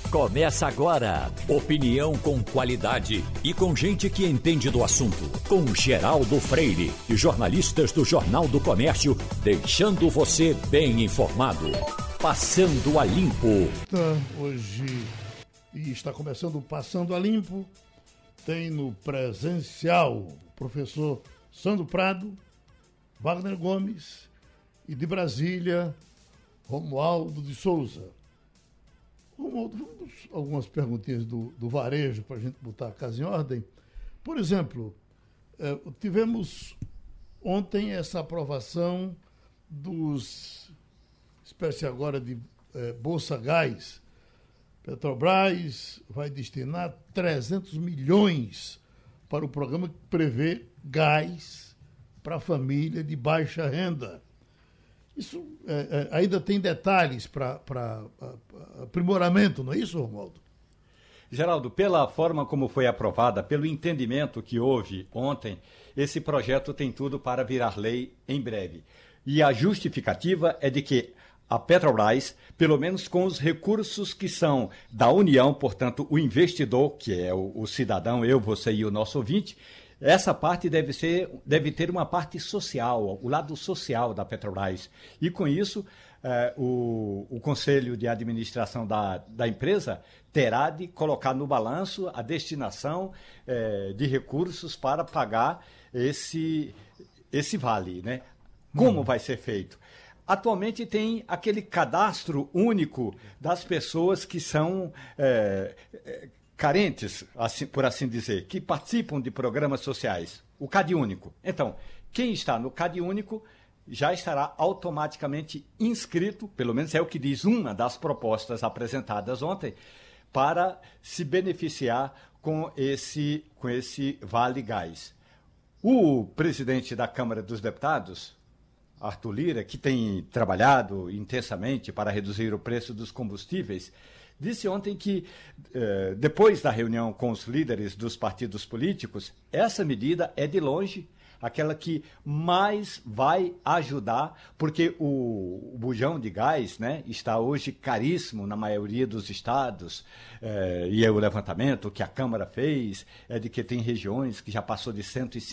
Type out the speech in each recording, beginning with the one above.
Começa agora. Opinião com qualidade e com gente que entende do assunto. Com Geraldo Freire e jornalistas do Jornal do Comércio, deixando você bem informado. Passando a Limpo. Hoje está começando o Passando a Limpo. Tem no presencial o professor Sandro Prado, Wagner Gomes e de Brasília, Romualdo de Souza. Romualdo, vamos algumas perguntinhas do varejo para a gente botar a casa em ordem. Por exemplo, tivemos ontem essa aprovação dos espécie agora de Bolsa Gás. Petrobras vai destinar 300 milhões para o programa que prevê gás para a família de baixa renda. Isso ainda tem detalhes para aprimoramento, não é isso, Romualdo? Geraldo, pela forma como foi aprovada, pelo entendimento que houve ontem, esse projeto tem tudo para virar lei em breve. E a justificativa é de que a Petrobras, pelo menos com os recursos que são da União, portanto, o investidor, que é o cidadão, eu, você e o nosso ouvinte, essa parte deve ter uma parte social, o lado social da Petrobras. E com isso, o Conselho de Administração da empresa terá de colocar no balanço a destinação de recursos para pagar esse vale, né? Como vai ser feito? Atualmente tem aquele cadastro único das pessoas que são carentes, assim, por assim dizer, que participam de programas sociais, o CadÚnico. Então, quem está no CadÚnico já estará automaticamente inscrito, pelo menos é o que diz uma das propostas apresentadas ontem, para se beneficiar com esse Vale Gás. O presidente da Câmara dos Deputados, Arthur Lira, que tem trabalhado intensamente para reduzir o preço dos combustíveis, disse ontem que, depois da reunião com os líderes dos partidos políticos, essa medida é de longe aquela que mais vai ajudar, porque o bujão de gás, né, está hoje caríssimo na maioria dos estados, e é o levantamento que a Câmara fez, é de que tem regiões que já passou de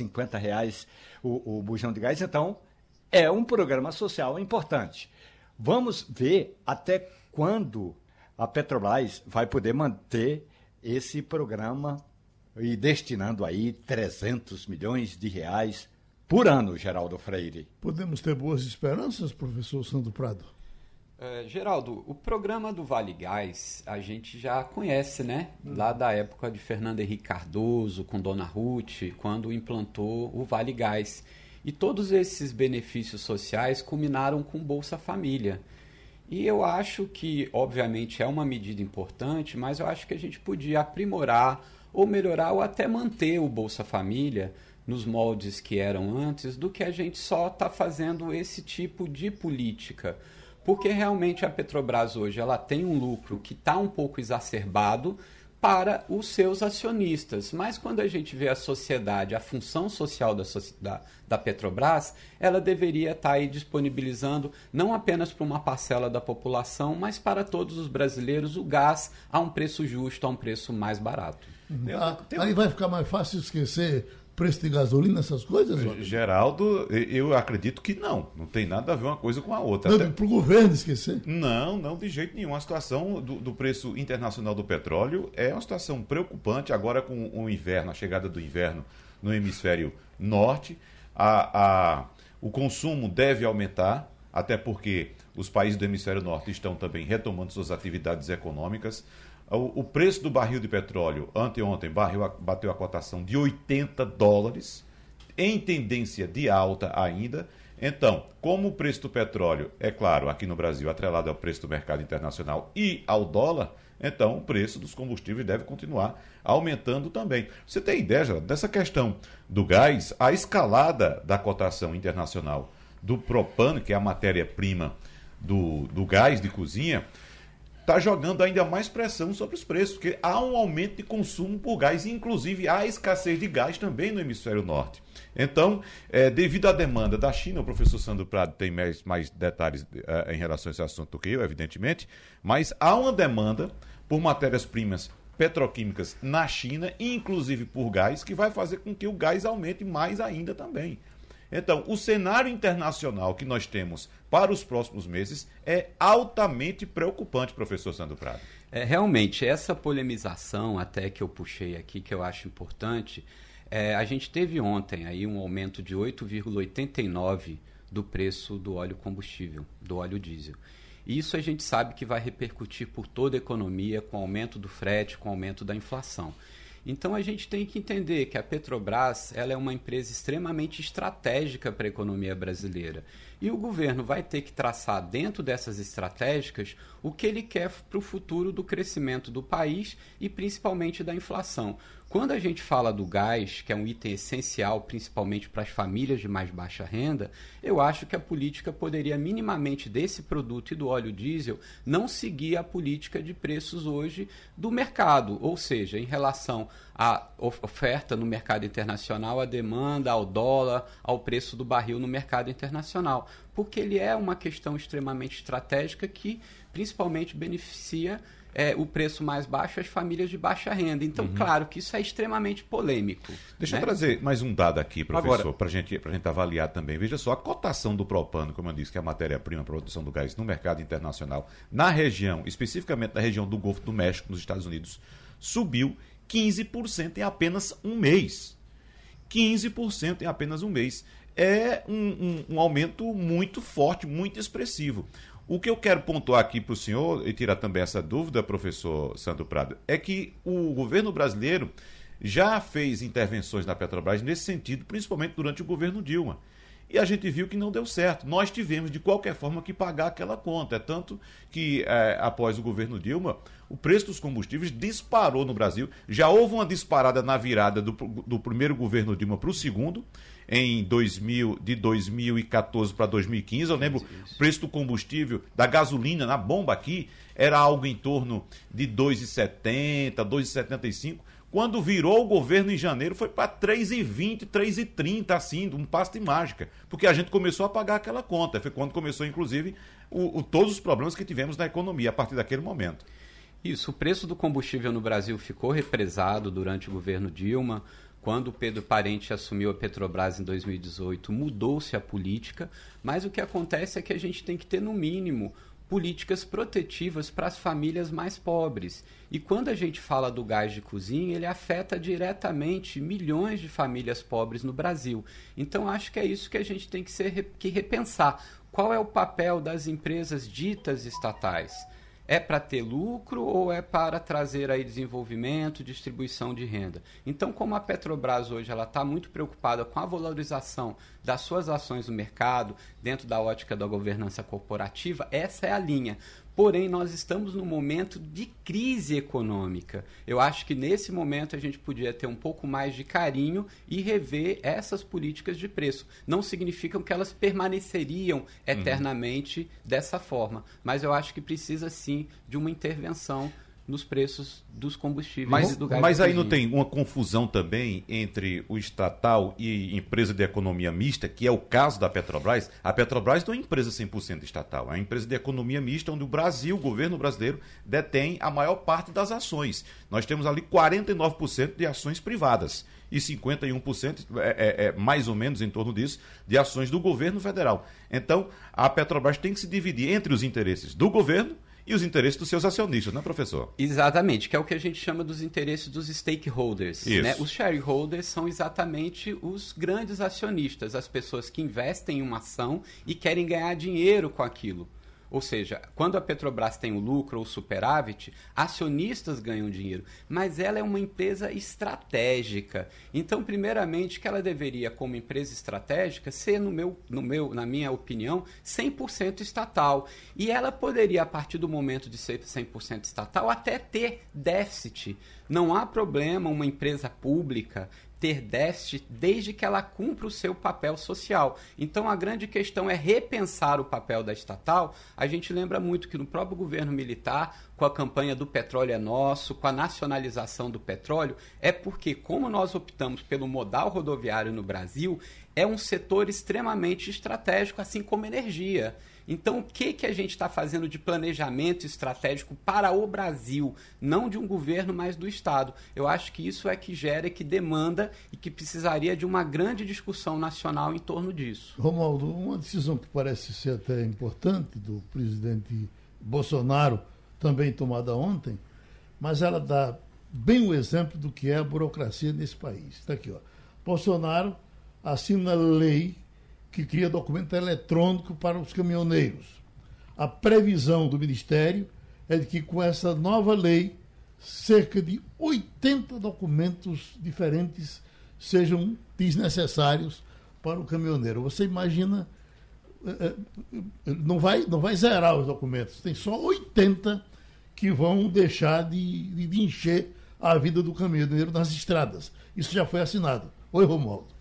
R$150 o bujão de gás. Então, é um programa social importante. Vamos ver até quando a Petrobras vai poder manter esse programa e destinando aí 300 milhões de reais por ano, Geraldo Freire. Podemos ter boas esperanças, professor Sandro Prado? Geraldo, o programa do Vale Gás a gente já conhece, né? Lá da época de Fernando Henrique Cardoso, com Dona Ruth, quando implantou o Vale Gás. E todos esses benefícios sociais culminaram com Bolsa Família. E eu acho que, obviamente, é uma medida importante, mas eu acho que a gente podia aprimorar ou melhorar ou até manter o Bolsa Família nos moldes que eram antes, do que a gente só está fazendo esse tipo de política. Porque realmente a Petrobras hoje ela tem um lucro que está um pouco exacerbado para os seus acionistas. Mas quando a gente vê a sociedade, a função social da Petrobras, ela deveria estar aí disponibilizando não apenas para uma parcela da população, mas para todos os brasileiros o gás a um preço justo, a um preço mais barato. Aí vai ficar mais fácil esquecer preço de gasolina, essas coisas? Geraldo, eu acredito que não tem nada a ver uma coisa com a outra. Não, para o governo esquecer? Não, de jeito nenhum. A situação do preço internacional do petróleo é uma situação preocupante, agora com o inverno, a chegada do inverno no hemisfério norte. O consumo deve aumentar, até porque os países do hemisfério norte estão também retomando suas atividades econômicas. O preço do barril de petróleo, anteontem, bateu a cotação de $80, em tendência de alta ainda. Então, como o preço do petróleo, é claro, aqui no Brasil, atrelado ao preço do mercado internacional e ao dólar, então o preço dos combustíveis deve continuar aumentando também. Você tem ideia, Geraldo, dessa questão do gás, a escalada da cotação internacional do propano, que é a matéria-prima do gás de cozinha, está jogando ainda mais pressão sobre os preços, porque há um aumento de consumo por gás, e inclusive há escassez de gás também no hemisfério norte. Então, devido à demanda da China, o professor Sandro Prado tem mais detalhes em relação a esse assunto do que eu, evidentemente, mas há uma demanda por matérias-primas petroquímicas na China, inclusive por gás, que vai fazer com que o gás aumente mais ainda também. Então, o cenário internacional que nós temos para os próximos meses é altamente preocupante, professor Sandro Prado. Realmente, essa polemização até que eu puxei aqui, que eu acho importante, a gente teve ontem aí um aumento de 8,89% do preço do óleo combustível, do óleo diesel. Isso a gente sabe que vai repercutir por toda a economia, com o aumento do frete, com o aumento da inflação. Então a gente tem que entender que a Petrobras ela é uma empresa extremamente estratégica para a economia brasileira. E o governo vai ter que traçar dentro dessas estratégicas o que ele quer para o futuro do crescimento do país e principalmente da inflação. Quando a gente fala do gás, que é um item essencial principalmente para as famílias de mais baixa renda, eu acho que a política poderia minimamente desse produto e do óleo diesel não seguir a política de preços hoje do mercado, ou seja, em relação à oferta no mercado internacional, à demanda, ao dólar, ao preço do barril no mercado internacional, porque ele é uma questão extremamente estratégica que principalmente beneficia o preço mais baixo às famílias de baixa renda. Então, claro que isso é extremamente polêmico. Deixa eu trazer mais um dado aqui, professor, para a gente avaliar também. Veja só, a cotação do propano, como eu disse, que é a matéria-prima para a produção do gás no mercado internacional, na região, especificamente na região do Golfo do México, nos Estados Unidos, subiu 15% em apenas um mês. 15% em apenas um mês. É um aumento muito forte, muito expressivo. O que eu quero pontuar aqui para o senhor, e tirar também essa dúvida, professor Sandro Prado, é que o governo brasileiro já fez intervenções na Petrobras nesse sentido, principalmente durante o governo Dilma. E a gente viu que não deu certo. Nós tivemos, de qualquer forma, que pagar aquela conta. É tanto que, após o governo Dilma, o preço dos combustíveis disparou no Brasil. Já houve uma disparada na virada do primeiro governo Dilma para o segundo, de 2014 para 2015. Eu lembro, o preço do combustível, da gasolina, na bomba aqui, era algo em torno de R$ 2,70, R$ 2,75. Quando virou o governo em janeiro, foi para R$ 3,20, R$ 3,30, assim, um passo de mágica. Porque a gente começou a pagar aquela conta. Foi quando começou, inclusive, todos os problemas que tivemos na economia a partir daquele momento. Isso, o preço do combustível no Brasil ficou represado durante o governo Dilma. Quando o Pedro Parente assumiu a Petrobras em 2018, mudou-se a política, mas o que acontece é que a gente tem que ter, no mínimo, políticas protetivas para as famílias mais pobres. E quando a gente fala do gás de cozinha, ele afeta diretamente milhões de famílias pobres no Brasil. Então, acho que é isso que a gente tem que repensar. Qual é o papel das empresas ditas estatais? É para ter lucro ou é para trazer aí desenvolvimento, distribuição de renda? Então, como a Petrobras hoje ela está muito preocupada com a valorização das suas ações no mercado, dentro da ótica da governança corporativa, essa é a linha. Porém, nós estamos num momento de crise econômica. Eu acho que nesse momento a gente podia ter um pouco mais de carinho e rever essas políticas de preço. Não significam que elas permaneceriam eternamente dessa forma, mas eu acho que precisa sim de uma intervenção nos preços dos combustíveis e do gás. Mas aí não tem uma confusão também entre o estatal e empresa de economia mista, que é o caso da Petrobras? A Petrobras não é empresa 100% estatal, é uma empresa de economia mista onde o Brasil, o governo brasileiro, detém a maior parte das ações. Nós temos ali 49% de ações privadas e 51%, mais ou menos em torno disso, de ações do governo federal. Então, a Petrobras tem que se dividir entre os interesses do governo e os interesses dos seus acionistas, né, professor? Exatamente, que é o que a gente chama dos interesses dos stakeholders. Né? Os shareholders são exatamente os grandes acionistas, as pessoas que investem em uma ação e querem ganhar dinheiro com aquilo. Ou seja, quando a Petrobras tem o lucro ou o superávit, acionistas ganham dinheiro, mas ela é uma empresa estratégica. Então, primeiramente, que ela deveria, como empresa estratégica, ser, na minha opinião, 100% estatal. E ela poderia, a partir do momento de ser 100% estatal, até ter déficit. Não há problema uma empresa pública ter déficit desde que ela cumpra o seu papel social. Então, a grande questão é repensar o papel da estatal. A gente lembra muito que no próprio governo militar, com a campanha do petróleo é nosso, com a nacionalização do petróleo, é porque, como nós optamos pelo modal rodoviário no Brasil, é um setor extremamente estratégico, assim como energia. Então, o que a gente está fazendo de planejamento estratégico para o Brasil? Não de um governo, mas do Estado. Eu acho que isso é que gera, que demanda e que precisaria de uma grande discussão nacional em torno disso. Romualdo, uma decisão que parece ser até importante do presidente Bolsonaro, também tomada ontem, mas ela dá bem o exemplo do que é a burocracia nesse país. Está aqui, ó. Bolsonaro assina lei que cria documento eletrônico para os caminhoneiros. A previsão do Ministério é de que com essa nova lei, cerca de 80 documentos diferentes sejam desnecessários para o caminhoneiro. Você imagina, não vai zerar os documentos, tem só 80 que vão deixar de encher a vida do caminhoneiro nas estradas. Isso já foi assinado. Oi, Romualdo.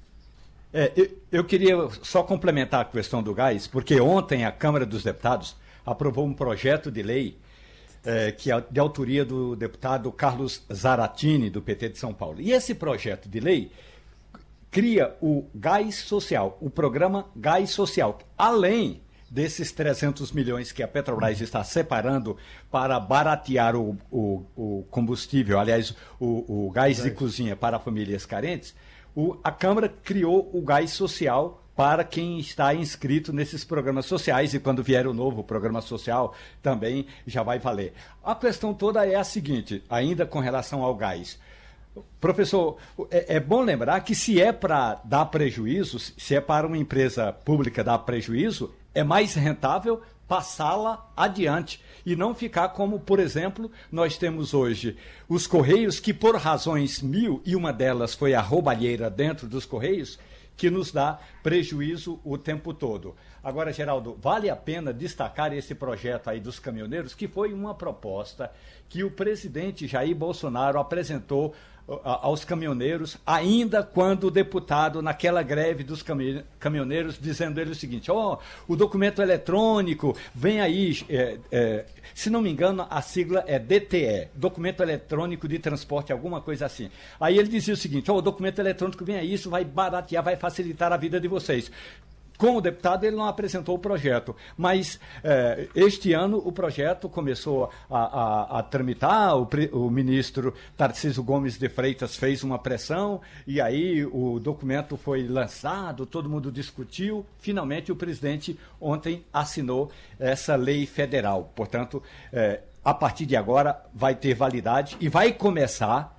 Eu queria só complementar a questão do gás, porque ontem a Câmara dos Deputados aprovou um projeto de lei que é de autoria do deputado Carlos Zaratini, do PT de São Paulo. E esse projeto de lei cria o Gás Social, o programa Gás Social, além desses 300 milhões que a Petrobras está separando para baratear o combustível, aliás, o gás de cozinha para famílias carentes. A Câmara criou o gás social para quem está inscrito nesses programas sociais, e quando vier o novo programa social também já vai valer. A questão toda é a seguinte, ainda com relação ao gás. Professor, é bom lembrar que se é para dar prejuízo, se é para uma empresa pública dar prejuízo, é mais rentável passá-la adiante e não ficar como, por exemplo, nós temos hoje os Correios, que por razões 1000, e uma delas foi a roubalheira dentro dos Correios, que nos dá prejuízo o tempo todo. Agora, Geraldo, vale a pena destacar esse projeto aí dos caminhoneiros, que foi uma proposta que o presidente Jair Bolsonaro apresentou aos caminhoneiros, ainda quando o deputado, naquela greve dos caminhoneiros, dizendo ele o seguinte, o documento eletrônico, vem aí, se não me engano, a sigla é DTE, Documento Eletrônico de Transporte, alguma coisa assim. Aí ele dizia o seguinte, o documento eletrônico vem aí, isso vai baratear, vai facilitar a vida de vocês. Com o deputado, ele não apresentou o projeto, mas este ano o projeto começou a tramitar, o ministro Tarcísio Gomes de Freitas fez uma pressão, e aí o documento foi lançado, todo mundo discutiu, finalmente o presidente ontem assinou essa lei federal. Portanto, a partir de agora vai ter validade e vai começar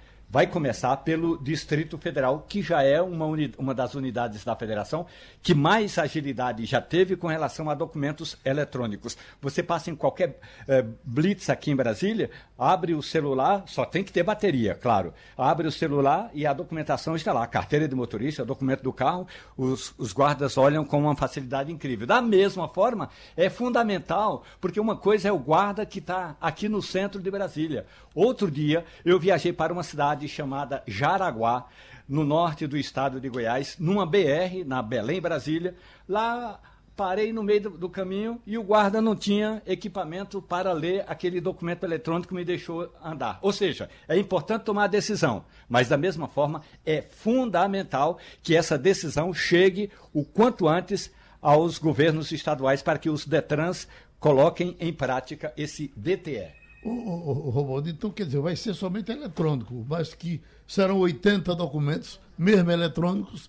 pelo Distrito Federal, que já é uma das unidades da federação que mais agilidade já teve com relação a documentos eletrônicos. Você passa em qualquer blitz aqui em Brasília, abre o celular, só tem que ter bateria, claro. Abre o celular e a documentação está lá, a carteira de motorista, o documento do carro, os guardas olham com uma facilidade incrível. Da mesma forma, é fundamental, porque uma coisa é o guarda que está aqui no centro de Brasília. Outro dia, eu viajei para uma cidade chamada Jaraguá, no norte do estado de Goiás, numa BR, na Belém, Brasília. Lá parei no meio do caminho e o guarda não tinha equipamento para ler aquele documento eletrônico que me deixou andar. Ou seja, é importante tomar a decisão, mas da mesma forma é fundamental que essa decisão chegue o quanto antes aos governos estaduais para que os DETRANs coloquem em prática esse DTE. Romualdo, então quer dizer, vai ser somente eletrônico, mas que serão 80 documentos, mesmo eletrônicos,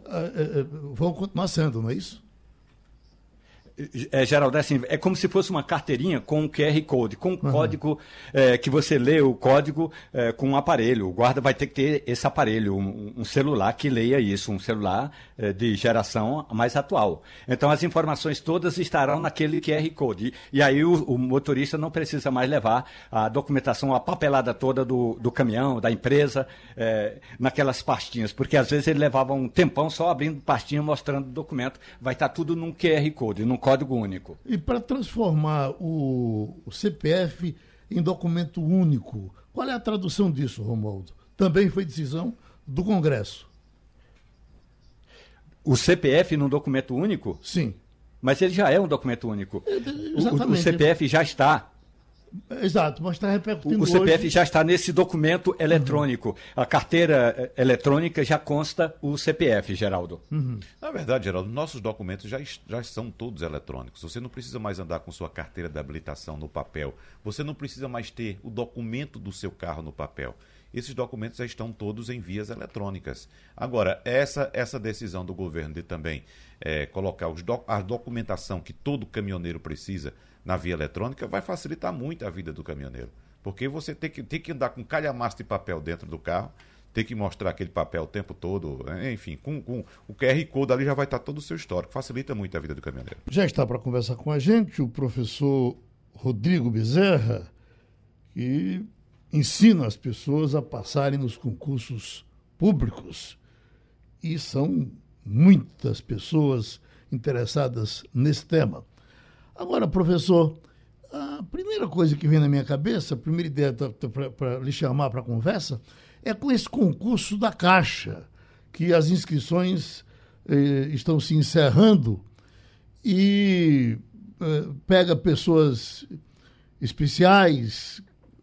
vão continuar sendo, não é isso? Geraldo, assim, é como se fosse uma carteirinha com um QR Code, com um código que você lê o código com um aparelho. O guarda vai ter que ter esse aparelho, um celular que leia isso, um celular de geração mais atual. Então as informações todas estarão naquele QR Code. E aí o motorista não precisa mais levar a documentação, a papelada toda do caminhão, da empresa, naquelas pastinhas, porque às vezes ele levava um tempão só abrindo pastinha, mostrando o documento. Vai estar tudo num QR Code, num código único. E para transformar o CPF em documento único, qual é a tradução disso, Romualdo? Também foi decisão do Congresso. O CPF num documento único? Sim. Mas ele já é um documento único. Exatamente. O CPF já está. Exato, mas está repercutindo O CPF hoje. já está nesse documento eletrônico. A carteira eletrônica já consta o CPF, Geraldo. Na verdade, Geraldo, nossos documentos já são todos eletrônicos. Você não precisa mais andar com sua carteira de habilitação no papel. Você não precisa mais ter o documento do seu carro no papel. Esses documentos já estão todos em vias eletrônicas. Agora, essa decisão do governo de também colocar a documentação que todo caminhoneiro precisa na via eletrônica vai facilitar muito a vida do caminhoneiro. Porque você tem que andar com calhamaço de papel dentro do carro, tem que mostrar aquele papel o tempo todo, enfim, com o QR Code ali já vai estar todo o seu histórico. Facilita muito a vida do caminhoneiro. Já está para conversar com a gente o professor Rodrigo Bezerra, que ensina as pessoas a passarem nos concursos públicos. E são muitas pessoas interessadas nesse tema. Agora, professor, a primeira coisa que vem na minha cabeça, a primeira ideia para lhe chamar para a conversa, é com esse concurso da Caixa, que as inscrições estão se encerrando e pega pessoas especiais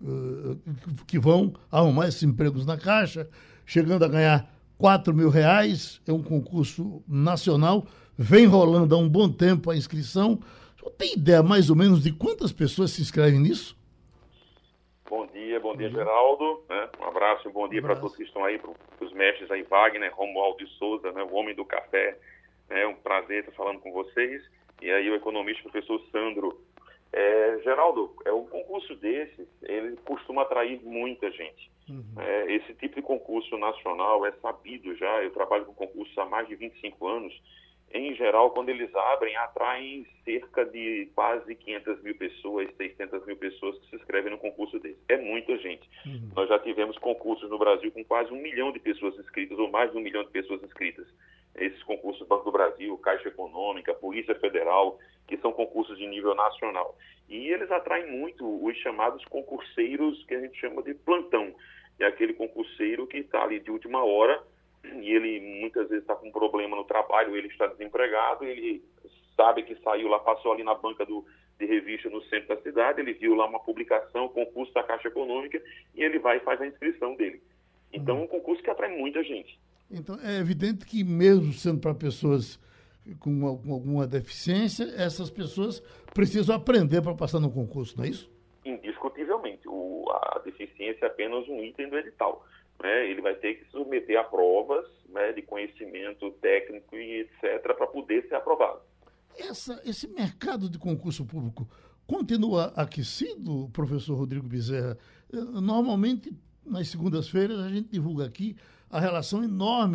que vão arrumar esses empregos na Caixa, chegando a ganhar R$4.000, é um concurso nacional, vem rolando há um bom tempo a inscrição. O senhor tem ideia mais ou menos de quantas pessoas se inscrevem nisso? Bom dia, Geraldo. Né? Um abraço e um bom dia para todos que estão aí, para os mestres aí, Wagner, Romualdo de Souza, né? O homem do café. É um prazer estar falando com vocês. E aí o economista, professor Sandro. Geraldo, um concurso desses, ele costuma atrair muita gente. Esse tipo de concurso nacional é sabido já, eu trabalho com concursos há mais de 25 anos. Em geral, quando eles atraem cerca de quase 500 mil pessoas, 600 mil pessoas que se inscrevem no concurso desse. É muita gente. Nós já tivemos concursos no Brasil com quase 1 milhão de pessoas inscritas, ou mais de 1 milhão de pessoas inscritas. Esses concursos Banco do Brasil, Caixa Econômica, Polícia Federal, que são concursos de nível nacional. E eles atraem muito os chamados concurseiros, que a gente chama de plantão. É aquele concurseiro que está ali de última hora, e ele muitas vezes está com um problema no trabalho, ele está desempregado, ele sabe que saiu lá, passou ali na banca de revista no centro da cidade, ele viu lá uma publicação, concurso da Caixa Econômica, e ele vai e faz a inscrição dele. Então é um concurso que atrai muita gente. Então é evidente que mesmo sendo para pessoas com alguma deficiência, essas pessoas precisam aprender para passar no concurso, não é isso? Indiscutivelmente. A deficiência é apenas um item do edital. Ele vai ter que se submeter a provas, né, de conhecimento técnico e etc. para poder ser aprovado. Esse mercado de concurso público continua aquecido, professor Rodrigo Bezerra? Normalmente, nas segundas-feiras, a gente divulga aqui a relação enorme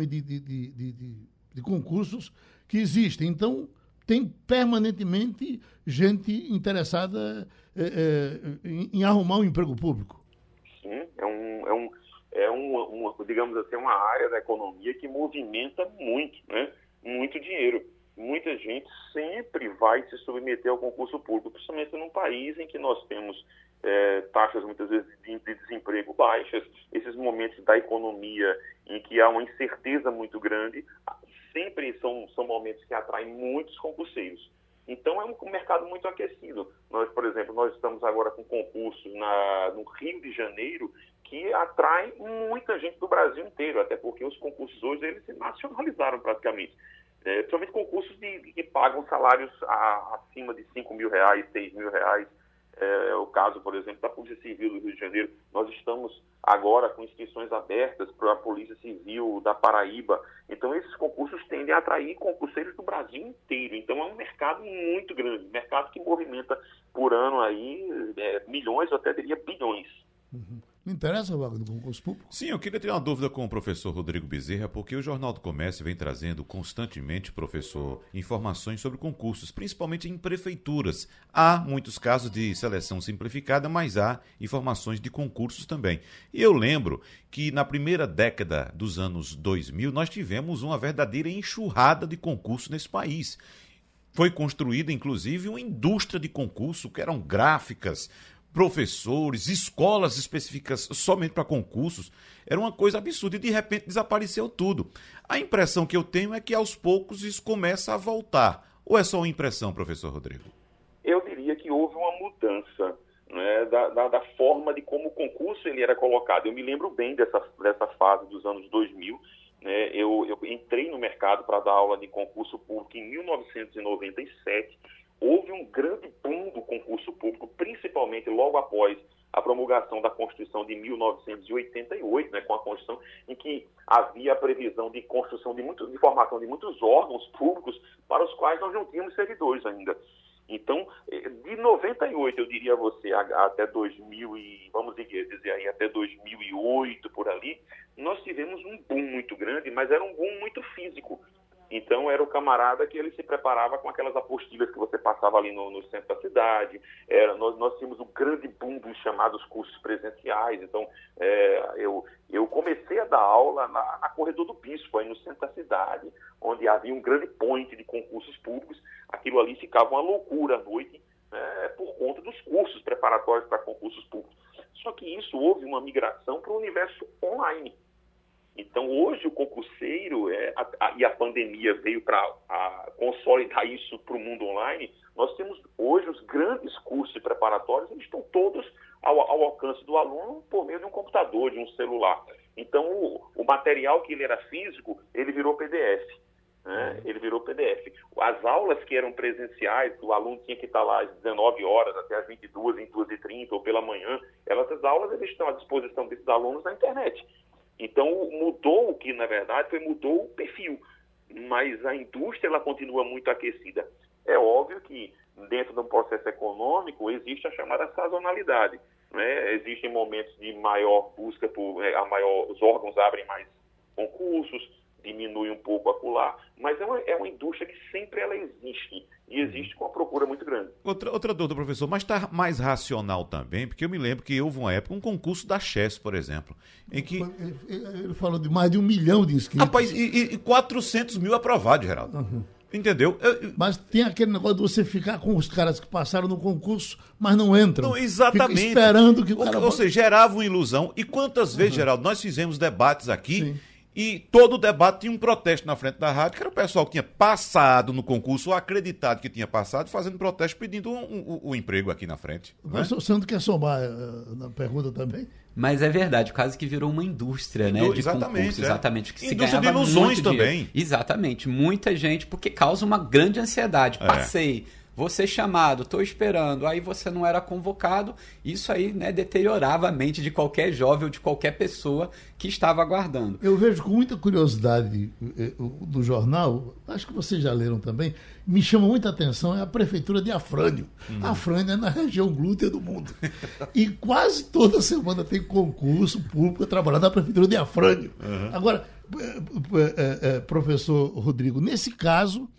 de concursos que existem. Então, tem permanentemente gente interessada em arrumar um emprego público. Sim, digamos assim, uma área da economia que movimenta muito, né? Muito dinheiro. Muita gente sempre vai se submeter ao concurso público, principalmente num país em que nós temos taxas muitas vezes de desemprego baixas, esses momentos da economia em que há uma incerteza muito grande, sempre são momentos que atraem muitos concurseiros. Então é um mercado muito aquecido. Nós, por exemplo, estamos agora com concursos no Rio de Janeiro que atraem muita gente do Brasil inteiro, até porque os concursos hoje eles se nacionalizaram praticamente. Principalmente concursos que pagam salários acima de R$5.000, R$6.000. O caso, por exemplo, da Polícia Civil do Rio de Janeiro. Nós estamos agora com inscrições abertas para a Polícia Civil da Paraíba. Então, esses concursos tendem a atrair concurseiros do Brasil inteiro. Então, é um mercado muito grande, mercado que movimenta por ano aí milhões, eu até diria bilhões. Me interessa, Wagner, do concurso público? Sim, eu queria ter uma dúvida com o professor Rodrigo Bezerra, porque o Jornal do Comércio vem trazendo constantemente, professor, informações sobre concursos, principalmente em prefeituras. Há muitos casos de seleção simplificada, mas há informações de concursos também. E eu lembro que na primeira década dos anos 2000, nós tivemos uma verdadeira enxurrada de concursos nesse país. Foi construída, inclusive, uma indústria de concurso, que eram gráficas, professores, escolas específicas somente para concursos. Era uma coisa absurda e de repente desapareceu tudo. A impressão que eu tenho é que aos poucos isso começa a voltar. Ou é só uma impressão, professor Rodrigo? Eu diria que houve uma mudança né, da forma de como o concurso ele era colocado. Eu me lembro bem dessa fase dos anos 2000. Né, eu entrei no mercado para dar aula de concurso público em 1997. Houve um grande boom do concurso público, principalmente logo após a promulgação da Constituição de 1988, né, com a Constituição em que havia a previsão de construção de formação de muitos órgãos públicos para os quais nós não tínhamos servidores ainda. Então, de 98, eu diria a você, até 2000 e, vamos dizer aí, até 2008, por ali, nós tivemos um boom muito grande, mas era um boom muito físico. Então, era o camarada que ele se preparava com aquelas apostilhas que você passava ali no centro da cidade. Nós tínhamos o grande boom dos chamados cursos presenciais. Então, eu comecei a dar aula na Corredor do Bispo, aí no centro da cidade, onde havia um grande point de concursos públicos. Aquilo ali ficava uma loucura à noite, por conta dos cursos preparatórios para concursos públicos. Só que isso houve uma migração para o universo online. Então, hoje, o concurseiro, e a pandemia veio para consolidar isso para o mundo online, nós temos hoje os grandes cursos preparatórios, eles estão todos ao alcance do aluno por meio de um computador, de um celular. Então, o material que ele era físico, ele virou PDF. Né? Ele virou PDF. As aulas que eram presenciais, que o aluno tinha que estar lá às 19 horas, até às 22, 22h30 ou pela manhã, essas aulas eles estão à disposição desses alunos na internet. Então, mudou o que, na verdade, mudou o perfil, mas a indústria ela continua muito aquecida. É óbvio que, dentro de um processo econômico, existe a chamada sazonalidade. Né? Existem momentos de maior busca, os órgãos abrem mais concursos, diminui um pouco acolá, mas é uma indústria que sempre ela existe, e existe com uma procura muito grande. Outra dúvida, professor, mas está mais racional também, porque eu me lembro que houve uma época, um concurso da Chess, por exemplo, em que... Ele falou de mais de 1 milhão de inscritos. Rapaz, e 400 mil aprovados, Geraldo. Uhum. Entendeu? Mas tem aquele negócio de você ficar com os caras que passaram no concurso, mas não entram. Não, exatamente. Fica esperando que o cara... Ou seja, gerava uma ilusão. E quantas vezes, Geraldo, nós fizemos debates aqui... Sim. E todo o debate tinha um protesto na frente da rádio, que era o pessoal que tinha passado no concurso, ou acreditado que tinha passado, fazendo protesto, pedindo um emprego aqui na frente. O professor Sandro quer somar na pergunta também? Mas é verdade, quase que virou uma indústria, né? De concurso, exatamente. Que se indústria ganhava de ilusões muito também. Dinheiro. Exatamente, muita gente, porque causa uma grande ansiedade. Passei, vou ser chamado, estou esperando, aí você não era convocado, isso aí, né, deteriorava a mente de qualquer jovem ou de qualquer pessoa que estava aguardando. Eu vejo com muita curiosidade do jornal, acho que vocês já leram também, me chama muita atenção é a prefeitura de Afrânio. Afrânio é na região glútea do mundo. E quase toda semana tem concurso público trabalhando na prefeitura de Afrânio. Agora, professor Rodrigo, nesse caso,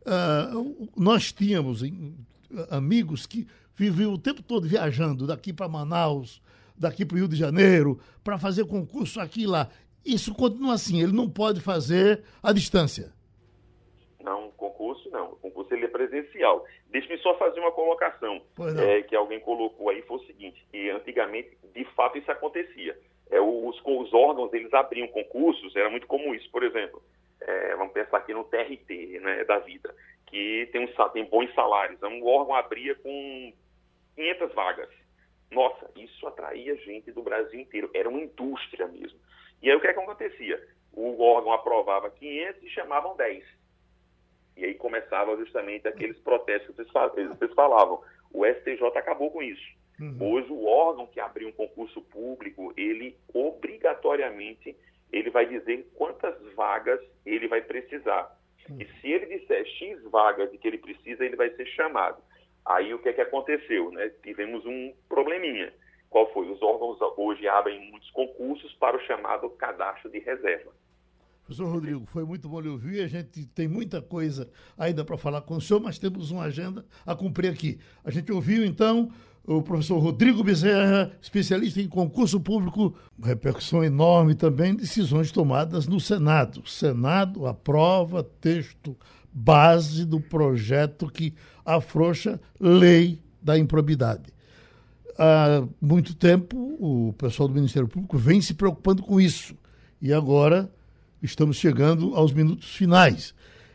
nós tínhamos amigos que viviam o tempo todo viajando daqui para Manaus, daqui para o Rio de Janeiro, para fazer concurso aqui e lá. Isso continua assim, ele não pode fazer à distância. Não, concurso não. O concurso ele é presencial. Deixa-me só fazer uma colocação que alguém colocou aí, foi o seguinte, que antigamente, de fato, isso acontecia. Os órgãos, eles abriam concursos, era muito comum isso, por exemplo. Vamos pensar aqui no TRT, né, da vida, que tem bons salários. Um órgão abria com 500 vagas. Nossa, isso atraía gente do Brasil inteiro. Era uma indústria mesmo. E aí o que é que acontecia? O órgão aprovava 500 e chamavam 10. E aí começava justamente aqueles protestos que vocês falavam. O STJ acabou com isso. Hoje o órgão que abriu um concurso público, ele obrigatoriamente ele vai dizer quantas vagas ele vai precisar. E se ele disser X vagas de que ele precisa, ele vai ser chamado. Aí o que é que aconteceu? Né? Tivemos um probleminha. Qual foi? Os órgãos hoje abrem muitos concursos para o chamado cadastro de reserva. Professor Rodrigo, foi muito bom lhe ouvir. A gente tem muita coisa ainda para falar com o senhor, mas temos uma agenda a cumprir aqui. A gente ouviu, então, o professor Rodrigo Bezerra, especialista em concurso público, repercussão enorme também, decisões tomadas no Senado. O Senado aprova texto base do projeto que afrouxa lei da improbidade. Há muito tempo, o pessoal do Ministério Público vem se preocupando com isso. E agora estamos chegando aos minutos finais.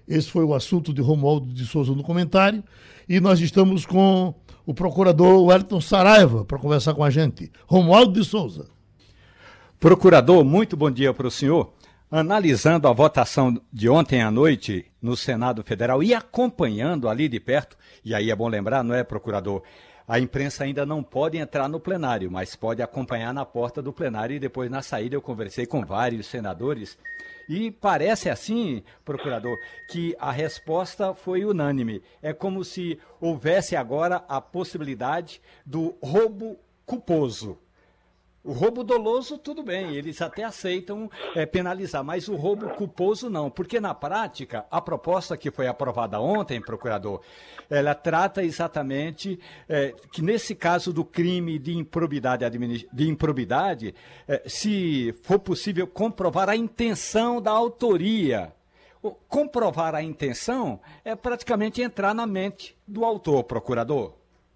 Esse foi o assunto de Romualdo de Souza no comentário. E nós estamos com o procurador Wellington Saraiva para conversar com a gente. Romualdo de Souza. Procurador, muito bom dia para o senhor. Analisando a votação de ontem à noite no Senado Federal e acompanhando ali de perto, e aí é bom lembrar, não é, procurador? A imprensa ainda não pode entrar no plenário, mas pode acompanhar na porta do plenário e depois na saída eu conversei com vários senadores e parece assim, procurador, que a resposta foi unânime. É como se houvesse agora a possibilidade do roubo culposo. O roubo doloso, tudo bem, eles até aceitam penalizar, mas o roubo culposo não, porque na prática, a proposta que foi aprovada ontem, procurador, ela trata exatamente que nesse caso do crime de improbidade, se for possível comprovar a intenção da autoria. Comprovar a intenção é praticamente entrar na mente do autor, procurador.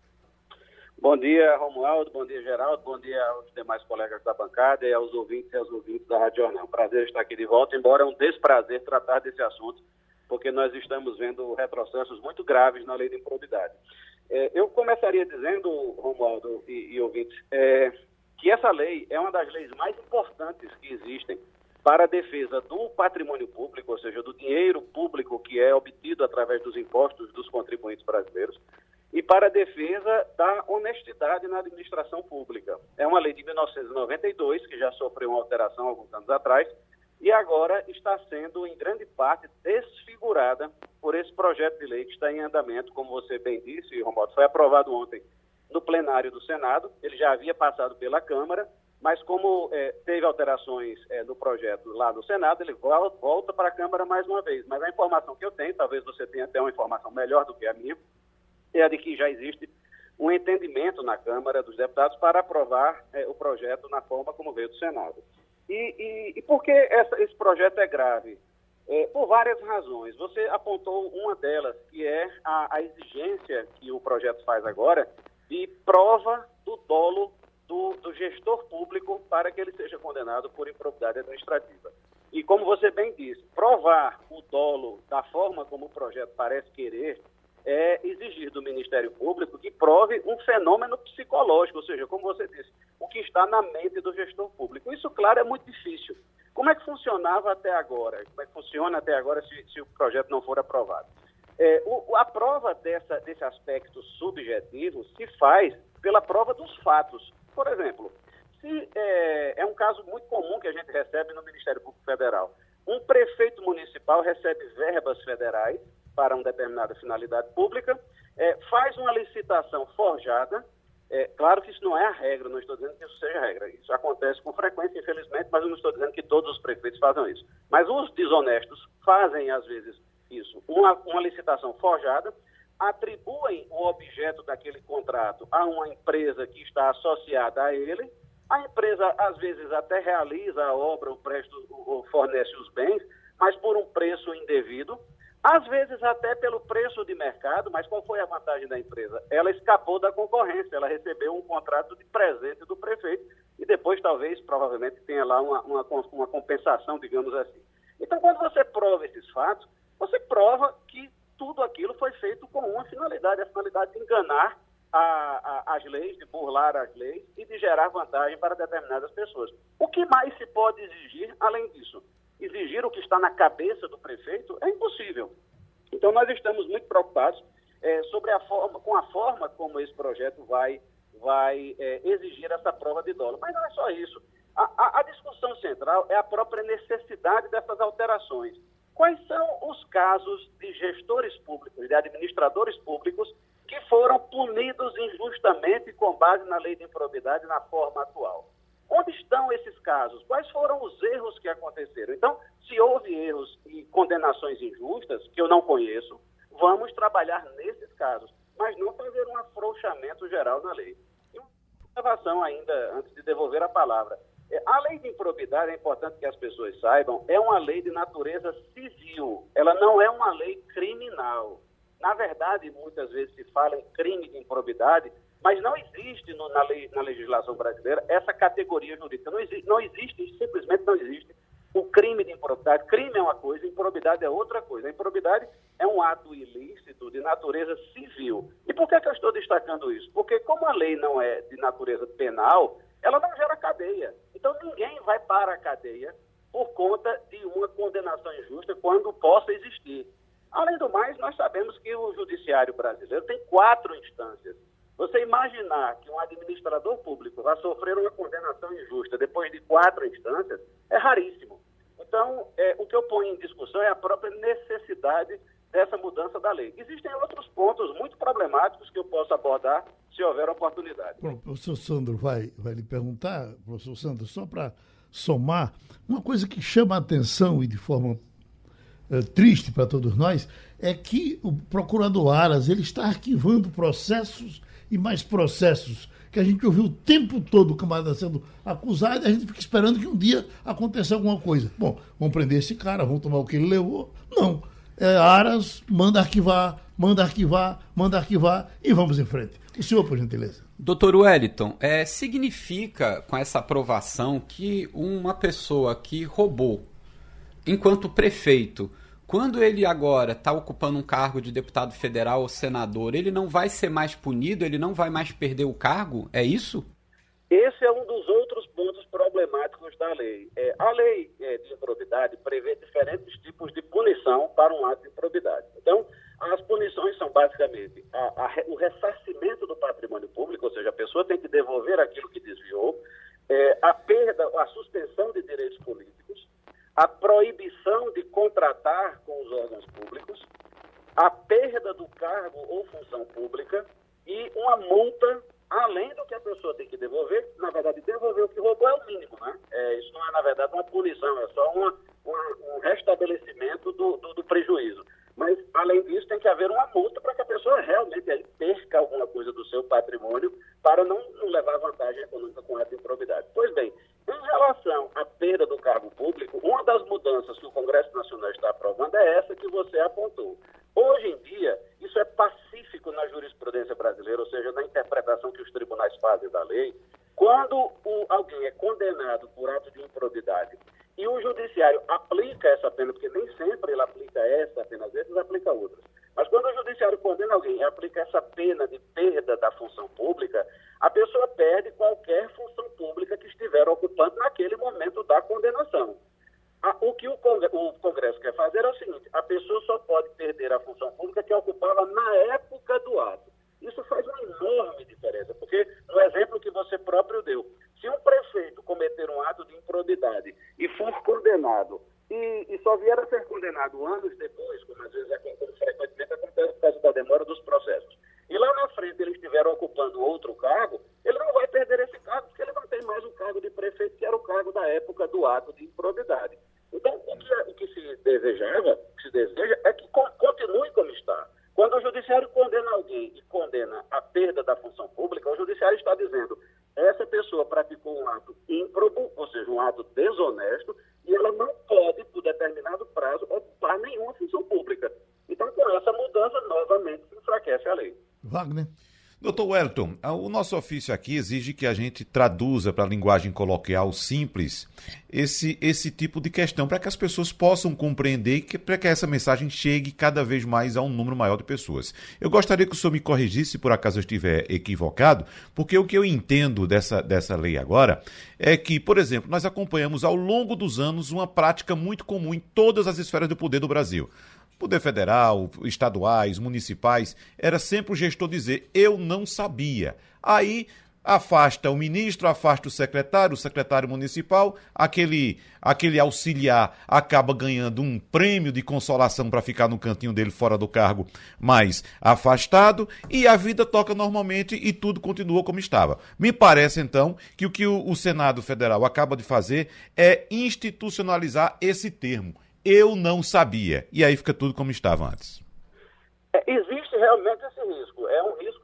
Bom dia, Romualdo, bom dia, Geraldo, bom dia aos demais colegas da bancada e aos ouvintes da Rádio Jornal. Prazer estar aqui de volta, embora é um desprazer tratar desse assunto, porque nós estamos vendo retrocessos muito graves na lei de improbidade. Eu começaria dizendo, Romualdo e ouvintes, que essa lei é uma das leis mais importantes que existem para a defesa do patrimônio público, ou seja, do dinheiro público que é obtido através dos impostos dos contribuintes brasileiros, e para a defesa da honestidade na administração pública. É uma lei de 1992, que já sofreu uma alteração alguns anos atrás, e agora está sendo, em grande parte, desfigurada por esse projeto de lei que está em andamento, como você bem disse, Romualdo, foi aprovado ontem no plenário do Senado, ele já havia passado pela Câmara, mas como teve alterações no projeto lá no Senado, ele volta para a Câmara mais uma vez. Mas a informação que eu tenho, talvez você tenha até uma informação melhor do que a minha, é a de que já existe um entendimento na Câmara dos Deputados para aprovar o projeto na forma como veio do Senado. E por que esse projeto é grave? Por várias razões. Você apontou uma delas, que é a exigência que o projeto faz agora de prova do dolo do gestor público para que ele seja condenado por improbidade administrativa. E como você bem disse, provar o dolo da forma como o projeto parece querer é exigir do Ministério Público que prove um fenômeno psicológico, ou seja, como você disse, o que está na mente do gestor público. Isso, claro, é muito difícil. Como é que funcionava até agora? Como é que funciona até agora se o projeto não for aprovado? A prova desse aspecto subjetivo se faz pela prova dos fatos. Por exemplo, se é um caso muito comum que a gente recebe no Ministério Público Federal. Um prefeito municipal recebe verbas federais para uma determinada finalidade pública, faz uma licitação forjada. Claro que isso não é a regra, não estou dizendo que isso seja a regra. Isso acontece com frequência, infelizmente, mas eu não estou dizendo que todos os prefeitos façam isso. Mas os desonestos fazem, às vezes, isso. Uma licitação forjada, atribuem o objeto daquele contrato a uma empresa que está associada a ele. A empresa, às vezes, até realiza a obra, ou fornece os bens, mas por um preço indevido. Às vezes até pelo preço de mercado, mas qual foi a vantagem da empresa? Ela escapou da concorrência, ela recebeu um contrato de presente do prefeito e depois provavelmente tenha lá uma compensação, digamos assim. Então, quando você prova esses fatos, você prova que tudo aquilo foi feito com uma finalidade, a finalidade de enganar as leis, de burlar as leis e de gerar vantagem para determinadas pessoas. O que mais se pode exigir além disso? Exigir o que está na cabeça do prefeito é impossível. Então, nós estamos muito preocupados com a forma como esse projeto vai exigir essa prova de dolo. Mas não é só isso. A discussão central é a própria necessidade dessas alterações. Quais são os casos de gestores públicos, de administradores públicos, que foram punidos injustamente com base na lei de improbidade na forma atual? Onde estão esses casos? Quais foram os erros que aconteceram? Então, se houve erros e condenações injustas, que eu não conheço, vamos trabalhar nesses casos, mas não fazer um afrouxamento geral na lei. E uma observação ainda, antes de devolver a palavra. A lei de improbidade, é importante que as pessoas saibam, é uma lei de natureza civil. Ela não é uma lei criminal. Na verdade, muitas vezes se fala em crime de improbidade, mas não existe na legislação brasileira essa categoria jurídica. Não existe, simplesmente não existe o crime de improbidade. Crime é uma coisa, improbidade é outra coisa. A improbidade é um ato ilícito de natureza civil. E por que eu estou destacando isso? Porque como a lei não é de natureza penal, ela não gera cadeia. Então ninguém vai para a cadeia por conta de uma condenação injusta quando possa existir. Além do mais, nós sabemos que o judiciário brasileiro tem 4 instâncias. Você imaginar que um administrador público vai sofrer uma condenação injusta depois de 4 instâncias é raríssimo. Então, o que eu ponho em discussão é a própria necessidade dessa mudança da lei. Existem outros pontos muito problemáticos que eu posso abordar se houver oportunidade. Bom, o professor Sandro vai lhe perguntar, professor Sandro, só para somar, uma coisa que chama a atenção e de forma triste para todos nós, é que o procurador Aras ele está arquivando processos e mais processos que a gente ouviu o tempo todo o camarada sendo acusado, e a gente fica esperando que um dia aconteça alguma coisa. Bom, vamos prender esse cara, vamos tomar o que ele levou. Não. Aras manda arquivar e vamos em frente. O senhor, por gentileza. Doutor Wellington, significa com essa aprovação que uma pessoa que roubou enquanto prefeito, quando ele agora está ocupando um cargo de deputado federal ou senador, ele não vai ser mais punido, ele não vai mais perder o cargo? É isso? Esse é um dos outros pontos problemáticos da lei. A lei de improbidade prevê diferentes tipos de punição para um ato de improbidade. Então, as punições são basicamente o ressarcimento do patrimônio público, ou seja, a pessoa tem que devolver aquilo que desviou, a perda, a suspensão de direitos políticos, a proibição de contratar com os órgãos públicos, a perda do cargo ou função pública e uma multa, além do que a pessoa tem que devolver. Na verdade, devolver o que roubou é o mínimo, né? Isso não é, na verdade, uma punição, é só um restabelecimento do prejuízo. Mas, além disso, tem que haver uma multa para que a pessoa realmente aí perca alguma coisa do seu patrimônio para não levar vantagem econômica com essa improbidade. Pois bem, em relação à perda do cargo público, uma das mudanças que o Congresso Nacional está aprovando é essa que você apontou. Hoje em dia, isso é pacífico na jurisprudência brasileira, ou seja, na interpretação que os tribunais fazem da lei. Quando alguém é condenado por ato de improbidade e o judiciário aplica essa pena, porque nem sempre ele aplica essa pena, às vezes aplica outras. Mas quando o judiciário condena alguém e aplica essa pena de perda da função pública, a pessoa perde qualquer função pública que estiver ocupando naquele momento da condenação. O que o Congresso quer fazer é o seguinte: a pessoa só pode perder a função pública que ocupava na época do ato. Isso faz uma enorme diferença, porque no exemplo que você próprio deu, se um prefeito cometer um ato de improbidade e for condenado, e só vier a ser condenado anos depois, como às vezes como frequentemente acontece por causa da demora dos processos, e lá na frente ele estiver ocupando outro cargo, ele não vai perder esse cargo, porque ele não tem mais o cargo de prefeito, que era o cargo da época do ato de improbidade. Então, o que se deseja é que continue como está. Quando o judiciário condena alguém e condena a perda da função pública, o judiciário está dizendo: essa pessoa praticou um ato ímprobo, ou seja, um ato desonesto, e ela não pode, por determinado prazo, ocupar nenhuma função pública. Então, com essa mudança, novamente, se enfraquece a lei. Wagner. Doutor Wellington, o nosso ofício aqui exige que a gente traduza para a linguagem coloquial simples esse tipo de questão, para que as pessoas possam compreender e para que essa mensagem chegue cada vez mais a um número maior de pessoas. Eu gostaria que o senhor me corrigisse, se por acaso eu estiver equivocado, porque o que eu entendo dessa lei agora é que, por exemplo, nós acompanhamos ao longo dos anos uma prática muito comum em todas as esferas do poder do Brasil. Poder federal, estaduais, municipais, era sempre o gestor dizer: eu não sabia. Aí afasta o ministro, afasta o secretário municipal, aquele auxiliar acaba ganhando um prêmio de consolação para ficar no cantinho dele fora do cargo, mais afastado, e a vida toca normalmente e tudo continua como estava. Me parece, então, que o que o Senado Federal acaba de fazer é institucionalizar esse termo. Eu não sabia. E aí fica tudo como estava antes. Existe realmente esse risco. É um risco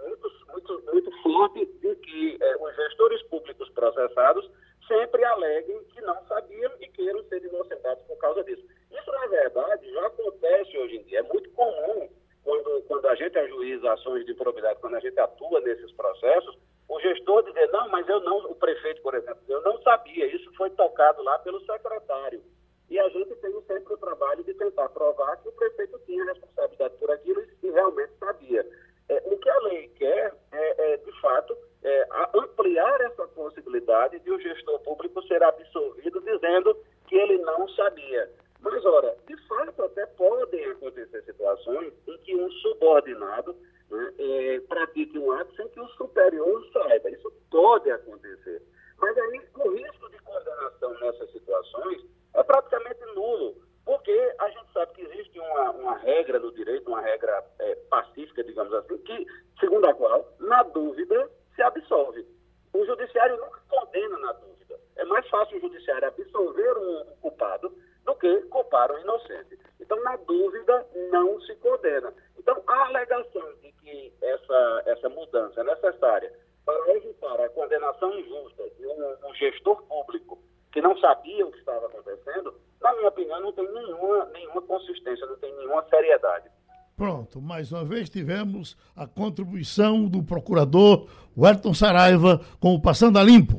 muito forte de que os gestores públicos processados sempre aleguem que não sabiam e queiram ser inocentados por causa disso. Isso, na verdade, já acontece hoje em dia. É muito comum, quando a gente ajuiza ações de improbidade, quando a gente atua nesses processos, o gestor dizer: não, mas o prefeito, por exemplo, eu não sabia, isso foi tocado lá pelo secretário. E a gente tem sempre o trabalho de tentar provar que o prefeito tinha responsabilidade por aquilo e realmente sabia. O que a lei quer de fato, ampliar essa possibilidade de o gestor público ser absolvido dizendo que ele não sabia. Mas, ora, de fato, até podem acontecer situações em que um subordinado, né, pratique um ato sem que o superior saiba. Isso pode acontecer. Mas aí o risco de condenação nessas situações é praticamente nulo, porque a gente sabe que existe uma regra no direito, uma regra pacífica, digamos assim, que, segundo a qual, na dúvida, se absolve. O judiciário nunca condena na dúvida. É mais fácil o judiciário absolver um culpado do que culpar um inocente. Então, na dúvida, não se condena. Então, a alegação de que essa mudança é necessária para evitar a condenação injusta de um gestor público que não sabia o que estava acontecendo, na minha opinião, não tem nenhuma consistência, não tem nenhuma seriedade. Pronto, mais uma vez tivemos a contribuição do procurador Wellington Saraiva com o Passando a Limpo.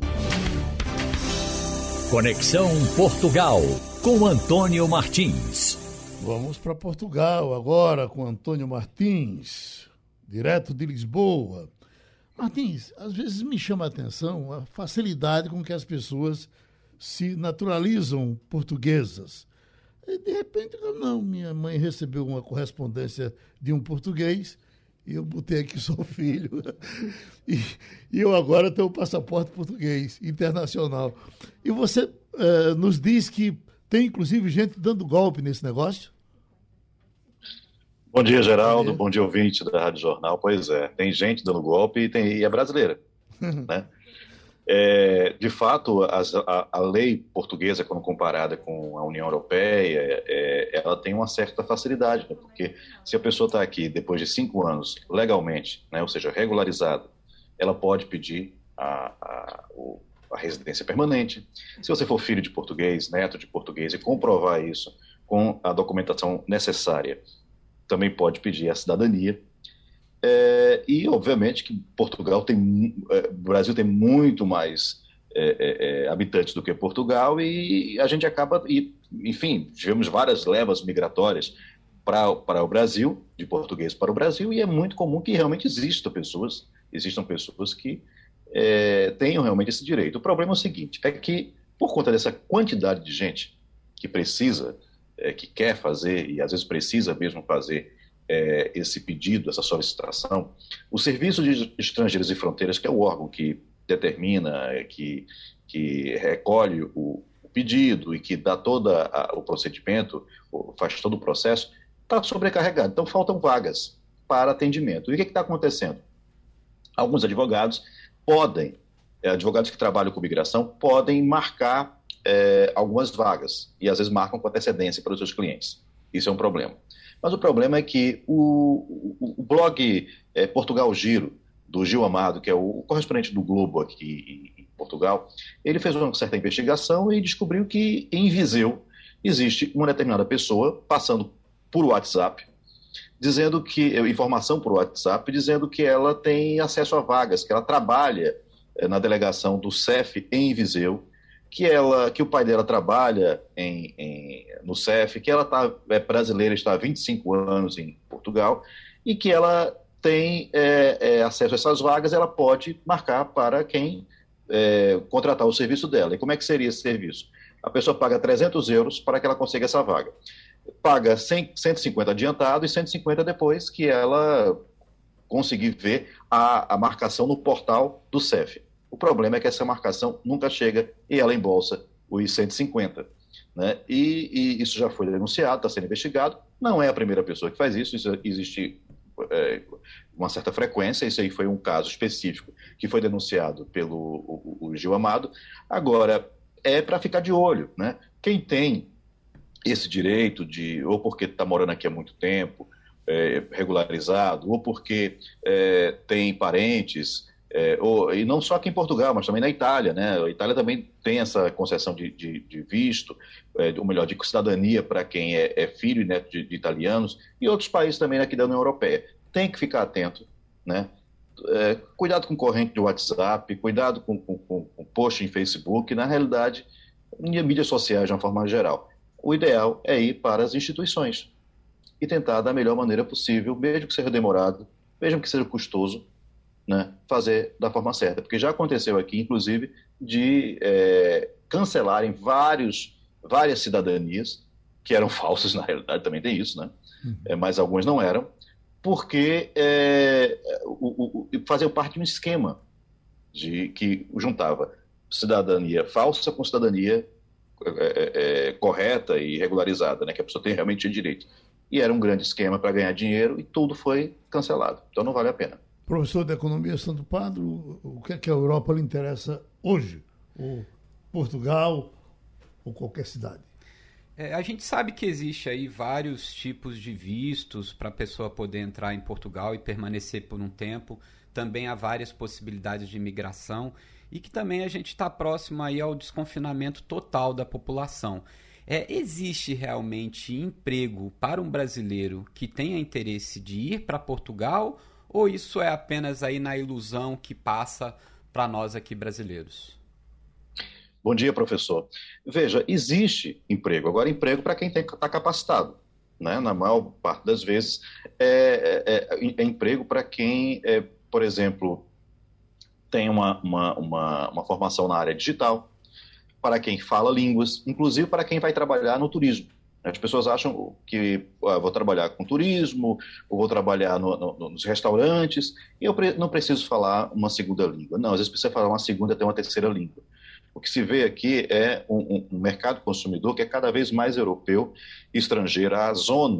Conexão Portugal, com Antônio Martins. Vamos para Portugal agora com Antônio Martins, direto de Lisboa. Martins, às vezes me chama a atenção a facilidade com que as pessoas se naturalizam portuguesas. E, de repente, não, minha mãe recebeu uma correspondência de um português e eu botei aqui sou filho. E eu agora tenho o passaporte português, internacional. E você nos diz que tem, inclusive, gente dando golpe nesse negócio? Bom dia, Geraldo. Bom dia, ouvinte da Rádio Jornal. Pois é, tem gente dando golpe e é brasileira, né? De fato, a lei portuguesa, quando comparada com a União Europeia, ela tem uma certa facilidade, né? Porque se a pessoa está aqui depois de 5 anos legalmente, né, ou seja, regularizada, ela pode pedir a residência permanente. Se você for filho de português, neto de português, e comprovar isso com a documentação necessária, também pode pedir a cidadania. E, obviamente, que o Brasil tem muito mais habitantes do que Portugal e a gente acaba, enfim, tivemos várias levas migratórias para o Brasil, de português para o Brasil, e é muito comum que realmente existam pessoas que tenham realmente esse direito. O problema é o seguinte, é que, por conta dessa quantidade de gente que precisa, que quer fazer, e às vezes precisa mesmo fazer esse pedido, essa solicitação, o Serviço de Estrangeiros e Fronteiras, que é o órgão que determina, que recolhe o pedido e que dá todo o procedimento, faz todo o processo, está sobrecarregado. Então, faltam vagas para atendimento. E o que está acontecendo? Alguns advogados advogados que trabalham com migração, podem marcar algumas vagas, e às vezes marcam com antecedência para os seus clientes. Isso é um problema. Mas o problema é que o blog Portugal Giro, do Gil Amado, que é o correspondente do Globo aqui em Portugal, ele fez uma certa investigação e descobriu que em Viseu existe uma determinada pessoa passando por WhatsApp, dizendo que, informação por WhatsApp, dizendo que ela tem acesso a vagas, que ela trabalha na delegação do CEF em Viseu, que o pai dela trabalha no CEF, que ela é brasileira, está há 25 anos em Portugal, e que ela tem acesso a essas vagas, ela pode marcar para quem contratar o serviço dela. E como é que seria esse serviço? A pessoa paga 300 euros para que ela consiga essa vaga. Paga 150 adiantado e 150 depois que ela conseguir ver a marcação no portal do CEF. O problema é que essa marcação nunca chega e ela embolsa os 150. Né? E isso já foi denunciado, está sendo investigado. Não é a primeira pessoa que faz isso existe uma certa frequência. Isso aí foi um caso específico que foi denunciado pelo o Gil Amado. Agora, é para ficar de olho. Né? Quem tem esse direito ou porque está morando aqui há muito tempo, regularizado, ou porque tem parentes... e não só aqui em Portugal, mas também na Itália, né? A Itália também tem essa concessão de visto, ou melhor, de cidadania para quem é filho e neto de italianos, e outros países também aqui da União Europeia. Tem que ficar atento, né? Cuidado com corrente de WhatsApp, cuidado com post em Facebook. Na realidade, e mídias sociais de uma forma geral. O ideal é ir para as instituições e tentar da melhor maneira possível, mesmo que seja demorado, mesmo que seja custoso, né, fazer da forma certa. Porque já aconteceu aqui, inclusive, de cancelarem várias cidadanias, que eram falsas, na realidade, também tem isso, né? Mas algumas não eram, porque faziam parte de um esquema que juntava cidadania falsa com cidadania correta e regularizada, né, que a pessoa tem realmente direito. E era um grande esquema para ganhar dinheiro e tudo foi cancelado. Então não vale a pena. Professor de Economia, Santo Padre, o que é que a Europa lhe interessa hoje? Ou Portugal, ou qualquer cidade? A gente sabe que existe aí vários tipos de vistos para a pessoa poder entrar em Portugal e permanecer por um tempo. Também há várias possibilidades de imigração e que também a gente está próximo aí ao desconfinamento total da população. Existe realmente emprego para um brasileiro que tenha interesse de ir para Portugal ou isso é apenas aí na ilusão que passa para nós aqui brasileiros? Bom dia, professor. Veja, existe emprego. Agora, emprego para quem está capacitado, né? Na maior parte das vezes, é emprego para quem, por exemplo, tem uma formação na área digital, para quem fala línguas, inclusive para quem vai trabalhar no turismo. As pessoas acham que vou trabalhar com turismo, ou vou trabalhar nos restaurantes, e eu não preciso falar uma segunda língua. Não, às vezes precisa falar uma segunda até uma terceira língua. O que se vê aqui é um mercado consumidor que é cada vez mais europeu e estrangeiro. Há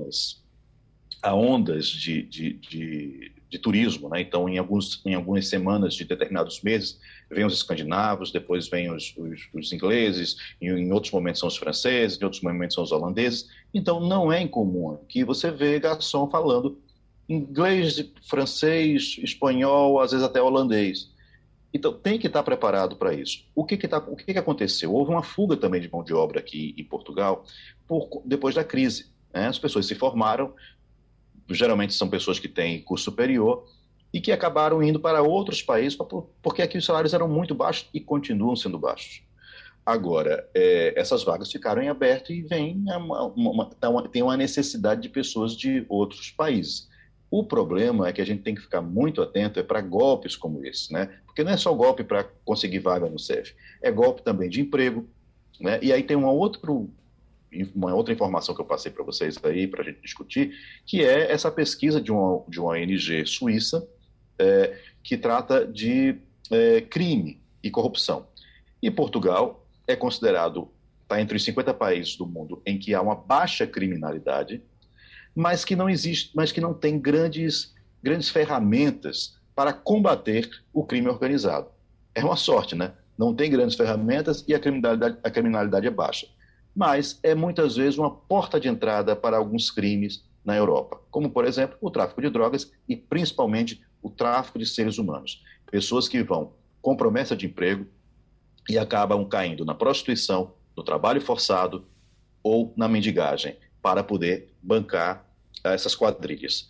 ondas de turismo, né? Então, em algumas semanas de determinados meses, vêm os escandinavos, depois vêm os ingleses, em outros momentos são os franceses, em outros momentos são os holandeses. Então, não é incomum que você vê garçom falando inglês, francês, espanhol, às vezes até holandês. Então, tem que estar preparado para isso. O que aconteceu? Houve uma fuga também de mão de obra aqui em Portugal depois da crise, né? As pessoas se formaram, geralmente são pessoas que têm curso superior e que acabaram indo para outros países porque aqui os salários eram muito baixos e continuam sendo baixos. Agora, essas vagas ficaram em aberto e tem uma necessidade de pessoas de outros países. O problema é que a gente tem que ficar muito atento para golpes como esse, né? Porque não é só golpe para conseguir vaga no CEF, é golpe também de emprego, né? E aí tem uma outra informação que eu passei para vocês aí, para a gente discutir, que é essa pesquisa de uma ONG suíça que trata de crime e corrupção. E Portugal é considerado, está entre os 50 países do mundo em que há uma baixa criminalidade, mas que não tem grandes ferramentas para combater o crime organizado. É uma sorte, né? Não tem grandes ferramentas e a criminalidade é baixa. Mas é muitas vezes uma porta de entrada para alguns crimes na Europa, como, por exemplo, o tráfico de drogas e, principalmente, o tráfico de seres humanos. Pessoas que vão com promessa de emprego e acabam caindo na prostituição, no trabalho forçado ou na mendigagem, para poder bancar essas quadrilhas.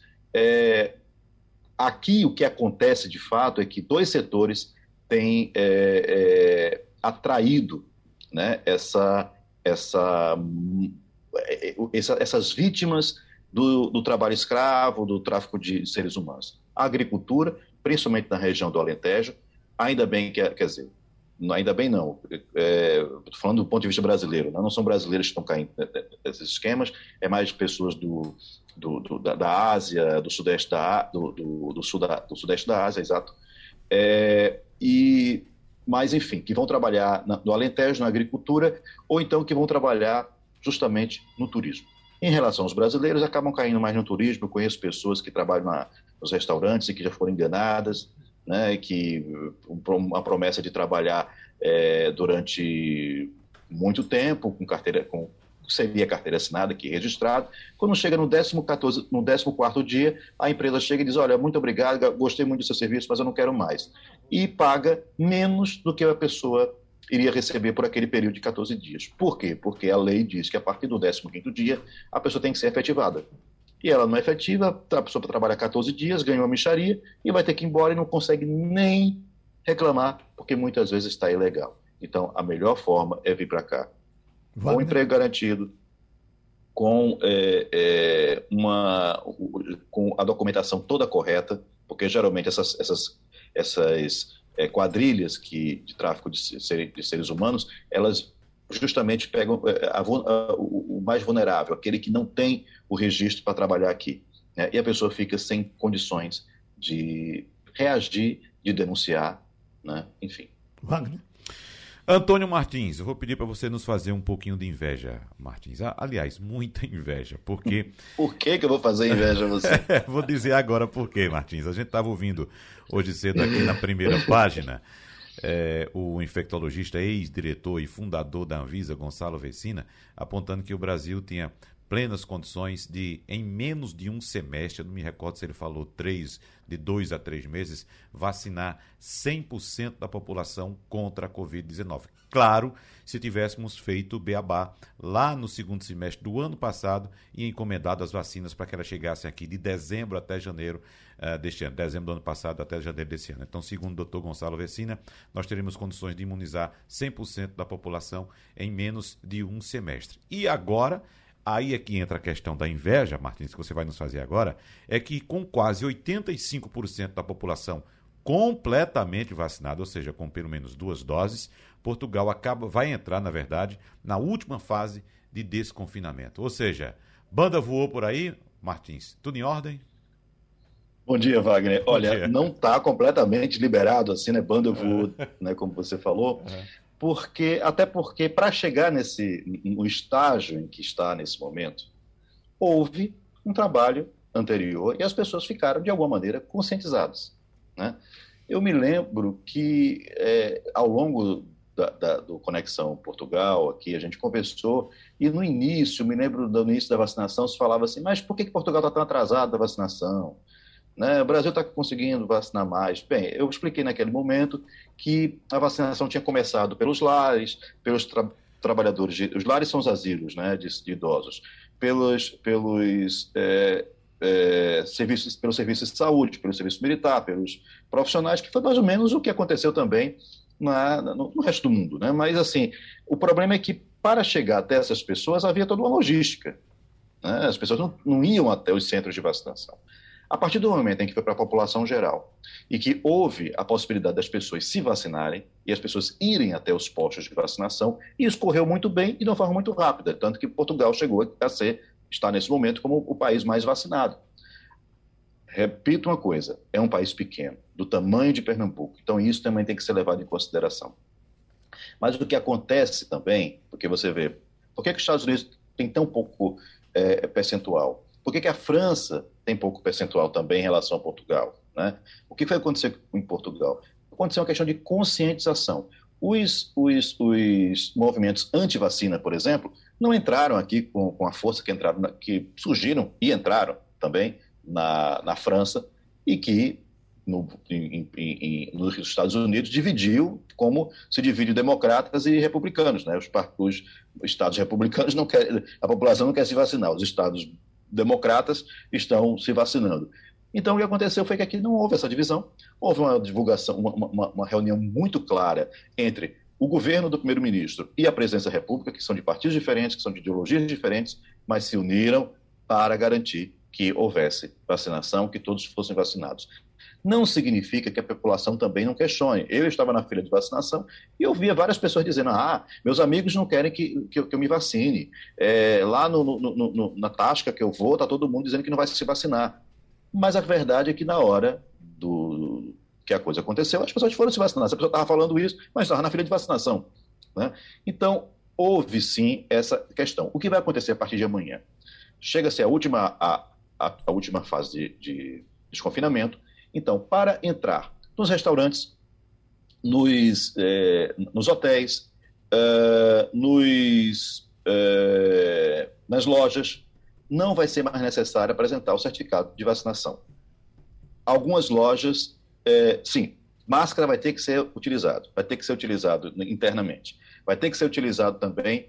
Aqui o que acontece de fato é que dois setores têm atraído, né, essas vítimas do trabalho escravo, do tráfico de seres humanos. A agricultura, principalmente na região do Alentejo, ainda bem quer dizer, ainda bem não, estou falando do ponto de vista brasileiro, né? Não são brasileiros que estão caindo nesses esquemas, é mais pessoas da Ásia, do Sudeste do Sudeste da Ásia, exato. Mas, enfim, que vão trabalhar no Alentejo, na agricultura, ou então que vão trabalhar justamente no turismo. Em relação aos brasileiros, acabam caindo mais no turismo. Eu conheço pessoas que trabalham nos restaurantes e que já foram enganadas, né, que uma promessa de trabalhar durante muito tempo, seria carteira assinada, aqui registrado. Quando chega no 14º dia, a empresa chega e diz: olha, muito obrigado, gostei muito do seu serviço, mas eu não quero mais. E paga menos do que a pessoa iria receber por aquele período de 14 dias. Por quê? Porque a lei diz que a partir do 15º dia, a pessoa tem que ser efetivada. E ela não é efetiva, a pessoa trabalha 14 dias, ganha uma mixaria e vai ter que ir embora e não consegue nem reclamar, porque muitas vezes está ilegal. Então, a melhor forma é vir para cá. com emprego garantido, com com a documentação toda correta, porque geralmente essas quadrilhas de tráfico de seres humanos, elas justamente pegam o mais vulnerável, aquele que não tem o registro para trabalhar aqui, né? E a pessoa fica sem condições de reagir, de denunciar, né? Enfim. Wagner. Antônio Martins, eu vou pedir para você nos fazer um pouquinho de inveja, Martins. Aliás, muita inveja, porque... Por que eu vou fazer inveja a você? Vou dizer agora por quê, Martins. A gente estava ouvindo hoje cedo aqui na primeira página o infectologista, ex-diretor e fundador da Anvisa, Gonçalo Vecina, apontando que o Brasil tinha plenas condições de, em menos de um semestre, eu não me recordo se ele falou de 2 a 3 meses, vacinar 100% da população contra a Covid-19. Claro, se tivéssemos feito o beabá lá no segundo semestre do ano passado e encomendado as vacinas para que elas chegassem aqui de dezembro até janeiro deste ano, dezembro do ano passado até janeiro desse ano. Então, segundo o Dr. Gonçalo Vecina, nós teríamos condições de imunizar 100% da população em menos de um semestre. E agora... Aí é que entra a questão da inveja, Martins, que você vai nos fazer agora, é que com quase 85% da população completamente vacinada, ou seja, com pelo menos 2 doses, Portugal vai entrar, na verdade, na última fase de desconfinamento. Ou seja, banda voou por aí, Martins, tudo em ordem? Bom dia, Wagner. Olha, não está completamente liberado assim, né? Banda voou, né? Como você falou. Até porque para chegar no estágio em que está nesse momento, houve um trabalho anterior e as pessoas ficaram, de alguma maneira, conscientizadas, né? Eu me lembro que, ao longo do Conexão Portugal, aqui a gente conversou, e no início, me lembro do início da vacinação, se falava assim, mas por que Portugal está tão atrasado da vacinação? Né? O Brasil está conseguindo vacinar mais. Bem, eu expliquei naquele momento que a vacinação tinha começado pelos lares, pelos trabalhadores, os lares são os asilos, né, de idosos, pelos serviços de saúde, pelo serviço militar, pelos profissionais, que foi mais ou menos o que aconteceu também no resto do mundo, né? Mas, assim, o problema é que para chegar até essas pessoas havia toda uma logística, né? As pessoas não iam até os centros de vacinação. A partir do momento em que foi para a população geral e que houve a possibilidade das pessoas se vacinarem e as pessoas irem até os postos de vacinação, isso correu muito bem e de uma forma muito rápida, tanto que Portugal chegou a está nesse momento como o país mais vacinado. Repito uma coisa, é um país pequeno, do tamanho de Pernambuco, então isso também tem que ser levado em consideração. Mas o que acontece também, porque você vê, por que os Estados Unidos têm tão pouco percentual? Por que a França tem pouco percentual também em relação a Portugal, né? O que foi acontecer em Portugal? Aconteceu uma questão de conscientização. Os movimentos anti-vacina, por exemplo, não entraram aqui com a força que surgiram e entraram também na França e que nos Estados Unidos dividiu como se divide democratas e republicanos, né? Os estados republicanos não querem, a população não quer se vacinar, os estados democratas estão se vacinando. Então, o que aconteceu foi que aqui não houve essa divisão, houve uma divulgação, uma reunião muito clara entre o governo do primeiro-ministro e a presidência da República, que são de partidos diferentes, que são de ideologias diferentes, mas se uniram para garantir que houvesse vacinação, que todos fossem vacinados. Não significa que a população também não questione. Eu estava na fila de vacinação e eu via várias pessoas dizendo, meus amigos não querem que eu me vacine. Lá na tasca que eu vou, está todo mundo dizendo que não vai se vacinar. Mas a verdade é que na hora que a coisa aconteceu, as pessoas foram se vacinar. Essa pessoa estava falando isso, mas estava na fila de vacinação, né? Então, houve sim essa questão. O que vai acontecer a partir de amanhã? Chega-se a última fase de desconfinamento. Então, para entrar nos restaurantes, nos hotéis, nas lojas, não vai ser mais necessário apresentar o certificado de vacinação. Algumas lojas, sim, máscara vai ter que ser utilizado internamente. Vai ter que ser utilizado também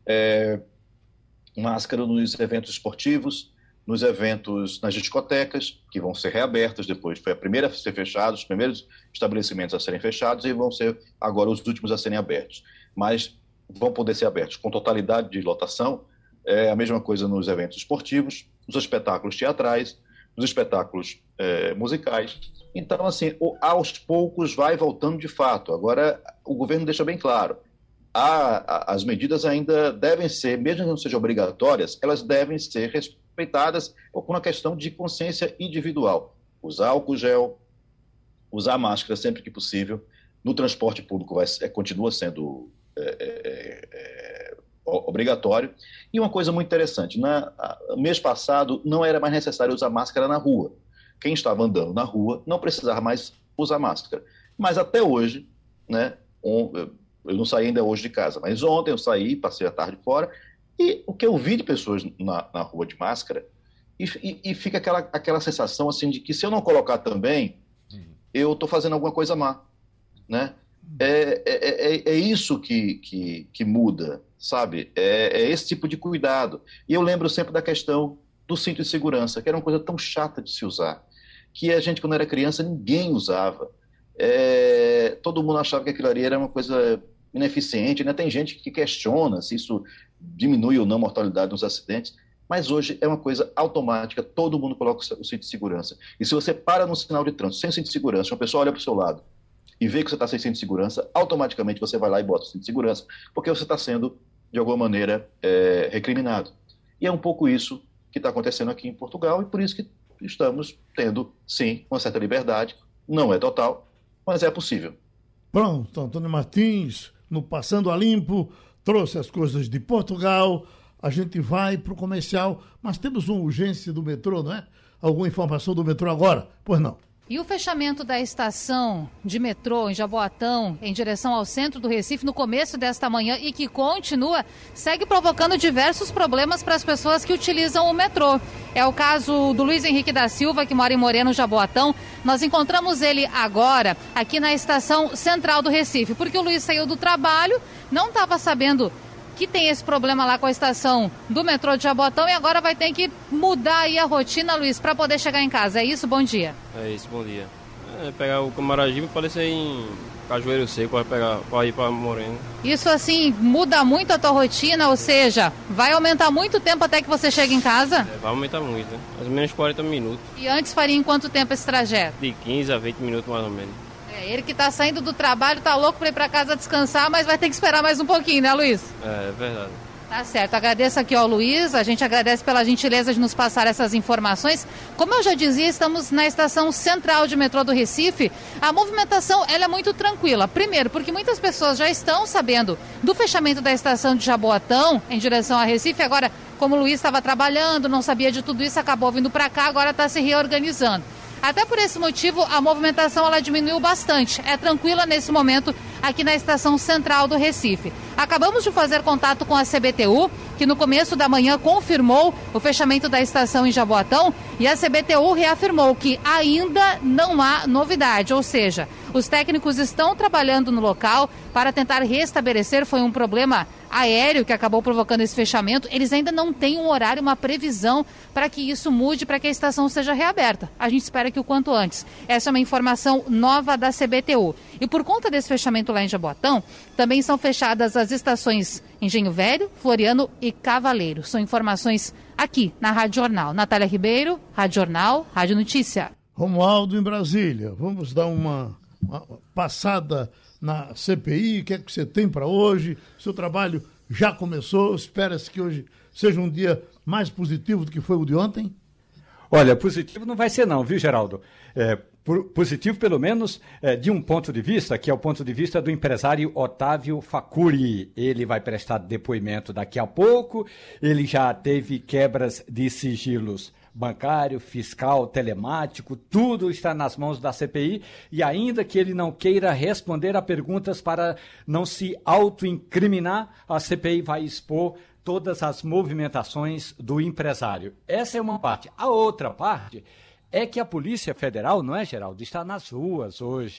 máscara nos eventos esportivos, nos eventos, nas discotecas, que vão ser reabertas depois. Foi a primeira a ser fechada, os primeiros estabelecimentos a serem fechados e vão ser agora os últimos a serem abertos. Mas vão poder ser abertos com totalidade de lotação. É a mesma coisa nos eventos esportivos, nos espetáculos teatrais, nos espetáculos musicais. Então, assim, aos poucos vai voltando de fato. Agora, o governo deixa bem claro, as medidas ainda devem ser, mesmo que não sejam obrigatórias, elas devem ser respeitadas por uma questão de consciência individual. Usar álcool gel, usar máscara sempre que possível. No transporte público continua sendo obrigatório. E uma coisa muito interessante, no mês passado não era mais necessário usar máscara na rua. Quem estava andando na rua não precisava mais usar máscara. Mas até hoje, né, eu não saí ainda hoje de casa, mas ontem eu saí, passei a tarde fora, e o que eu vi de pessoas na rua de máscara, e fica aquela sensação assim de que se eu não colocar também, eu estou fazendo alguma coisa má, né? É isso que muda, sabe? É esse tipo de cuidado. E eu lembro sempre da questão do cinto de segurança, que era uma coisa tão chata de se usar, que a gente, quando era criança, ninguém usava. Todo mundo achava que aquilo ali era uma coisa ineficiente, né? Tem gente que questiona se isso diminui ou não a mortalidade nos acidentes, mas hoje é uma coisa automática, todo mundo coloca o cinto de segurança. E se você para no sinal de trânsito sem cinto de segurança, uma pessoa olha para o seu lado e vê que você está sem cinto de segurança, automaticamente você vai lá e bota o cinto de segurança, porque você está sendo, de alguma maneira, recriminado. E é um pouco isso que está acontecendo aqui em Portugal, e por isso que estamos tendo, sim, uma certa liberdade. Não é total, mas é possível. Pronto, Antônio Martins, no Passando a Limpo, trouxe as coisas de Portugal. A gente vai para o comercial, mas temos uma urgência do metrô, não é? Alguma informação do metrô agora? Pois não. E o fechamento da estação de metrô em Jaboatão, em direção ao centro do Recife, no começo desta manhã, e que continua, segue provocando diversos problemas para as pessoas que utilizam o metrô. É o caso do Luiz Henrique da Silva, que mora em Moreno, Jaboatão. Nós encontramos ele agora aqui na estação central do Recife, porque o Luiz saiu do trabalho, não estava sabendo que tem esse problema lá com a estação do metrô de Jaboatão, e agora vai ter que mudar aí a rotina, Luiz, para poder chegar em casa. É isso? Bom dia. É isso, bom dia. Pegar o Camaragibe pode ser em Cajueiro Seco, para ir para Moreno. Isso assim muda muito a tua rotina, ou seja, vai aumentar muito tempo até que você chegue em casa? Vai aumentar muito, né? Mais ou menos 40 minutos. E antes faria em quanto tempo esse trajeto? De 15 a 20 minutos mais ou menos. Ele que está saindo do trabalho, tá louco para ir para casa descansar, mas vai ter que esperar mais um pouquinho, né, Luiz? É verdade. Tá certo, agradeço aqui ao Luiz, a gente agradece pela gentileza de nos passar essas informações. Como eu já dizia, estamos na estação central de metrô do Recife. A movimentação ela é muito tranquila. Primeiro, porque muitas pessoas já estão sabendo do fechamento da estação de Jaboatão em direção a Recife. Agora, como o Luiz estava trabalhando, não sabia de tudo isso, acabou vindo para cá, agora está se reorganizando. Até por esse motivo, a movimentação ela diminuiu bastante. É tranquila nesse momento aqui na estação central do Recife. Acabamos de fazer contato com a CBTU, que no começo da manhã confirmou o fechamento da estação em Jaboatão, e a CBTU reafirmou que ainda não há novidade, ou seja, os técnicos estão trabalhando no local para tentar restabelecer. Foi um problema aéreo que acabou provocando esse fechamento. Eles ainda não têm um horário, uma previsão para que isso mude, para que a estação seja reaberta. A gente espera que o quanto antes. Essa é uma informação nova da CBTU. E por conta desse fechamento lá em Jaboatão, também são fechadas as estações Engenho Velho, Floriano e Cavaleiro. São informações aqui na Rádio Jornal. Natália Ribeiro, Rádio Jornal, Rádio Notícia. Romualdo em Brasília. Vamos dar uma passada na CPI. O que é que você tem para hoje? Seu trabalho já começou. Espera-se que hoje seja um dia mais positivo do que foi o de ontem? Olha, positivo não vai ser não, viu, Geraldo? Positivo, pelo menos, de um ponto de vista, que é o ponto de vista do empresário Otávio Facuri. Ele vai prestar depoimento daqui a pouco. Ele já teve quebras de sigilos bancário, fiscal, telemático, tudo está nas mãos da CPI, e ainda que ele não queira responder a perguntas para não se autoincriminar, a CPI vai expor todas as movimentações do empresário. Essa é uma parte. A outra parte é que a Polícia Federal, não é, Geraldo, está nas ruas hoje.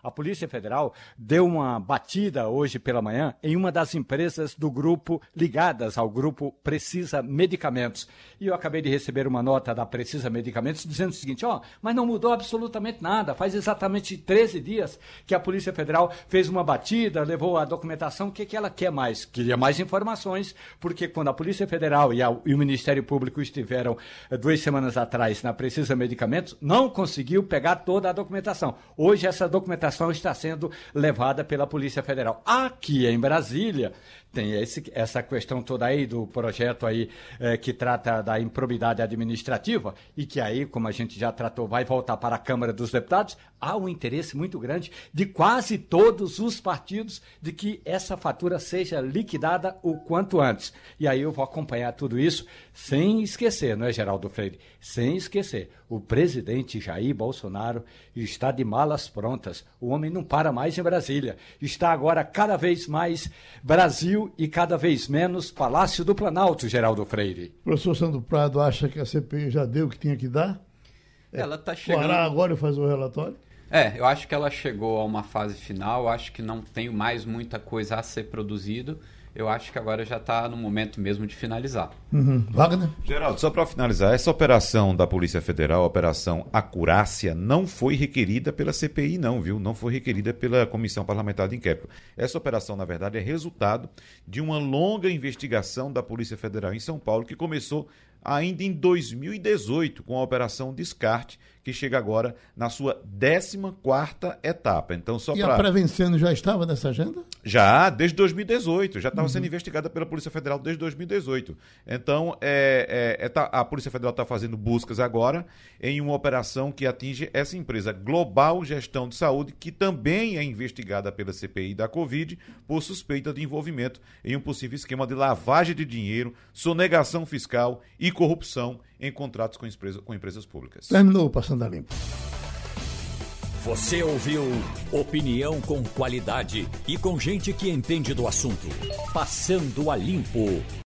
A Polícia Federal deu uma batida hoje pela manhã em uma das empresas do grupo ligadas ao grupo Precisa Medicamentos. E eu acabei de receber uma nota da Precisa Medicamentos dizendo o seguinte, mas não mudou absolutamente nada. Faz exatamente 13 dias que a Polícia Federal fez uma batida, levou a documentação. O que ela quer mais? Queria mais informações, porque quando a Polícia Federal e o Ministério Público estiveram 2 semanas atrás na Precisa Medicamentos, não conseguiu pegar toda a documentação. Hoje essa documentação está sendo levada pela Polícia Federal. Aqui em Brasília tem essa questão toda aí do projeto aí que trata da improbidade administrativa e que aí, como a gente já tratou, vai voltar para a Câmara dos Deputados. Há um interesse muito grande de quase todos os partidos de que essa fatura seja liquidada o quanto antes. E aí eu vou acompanhar tudo isso sem esquecer, não é, Geraldo Freire? Sem esquecer, o presidente Jair Bolsonaro está de malas prontas. O homem não para mais em Brasília. Está agora cada vez mais Brasil e cada vez menos Palácio do Planalto, Geraldo Freire. O professor Sandro Prado acha que a CPI já deu o que tinha que dar? Ela está chegando... Parar agora e fazer o relatório? Eu acho que ela chegou a uma fase final, eu acho que não tem mais muita coisa a ser produzido, eu acho que agora já está no momento mesmo de finalizar. Wagner? Geraldo, só para finalizar, essa operação da Polícia Federal, a Operação Acurácia, não foi requerida pela CPI não, viu? Não foi requerida pela Comissão Parlamentar de Inquérito. Essa operação, na verdade, é resultado de uma longa investigação da Polícia Federal em São Paulo, que começou ainda em 2018, com a Operação Descarte, que chega agora na sua 14ª etapa. Então, a Prevencendo já estava nessa agenda? Já, desde 2018. Já estava sendo investigada pela Polícia Federal desde 2018. Então, a Polícia Federal está fazendo buscas agora em uma operação que atinge essa empresa Global Gestão de Saúde, que também é investigada pela CPI da Covid por suspeita de envolvimento em um possível esquema de lavagem de dinheiro, sonegação fiscal e corrupção em contratos com empresas públicas. Terminou Passando a Limpo. Você ouviu opinião com qualidade e com gente que entende do assunto. Passando a Limpo.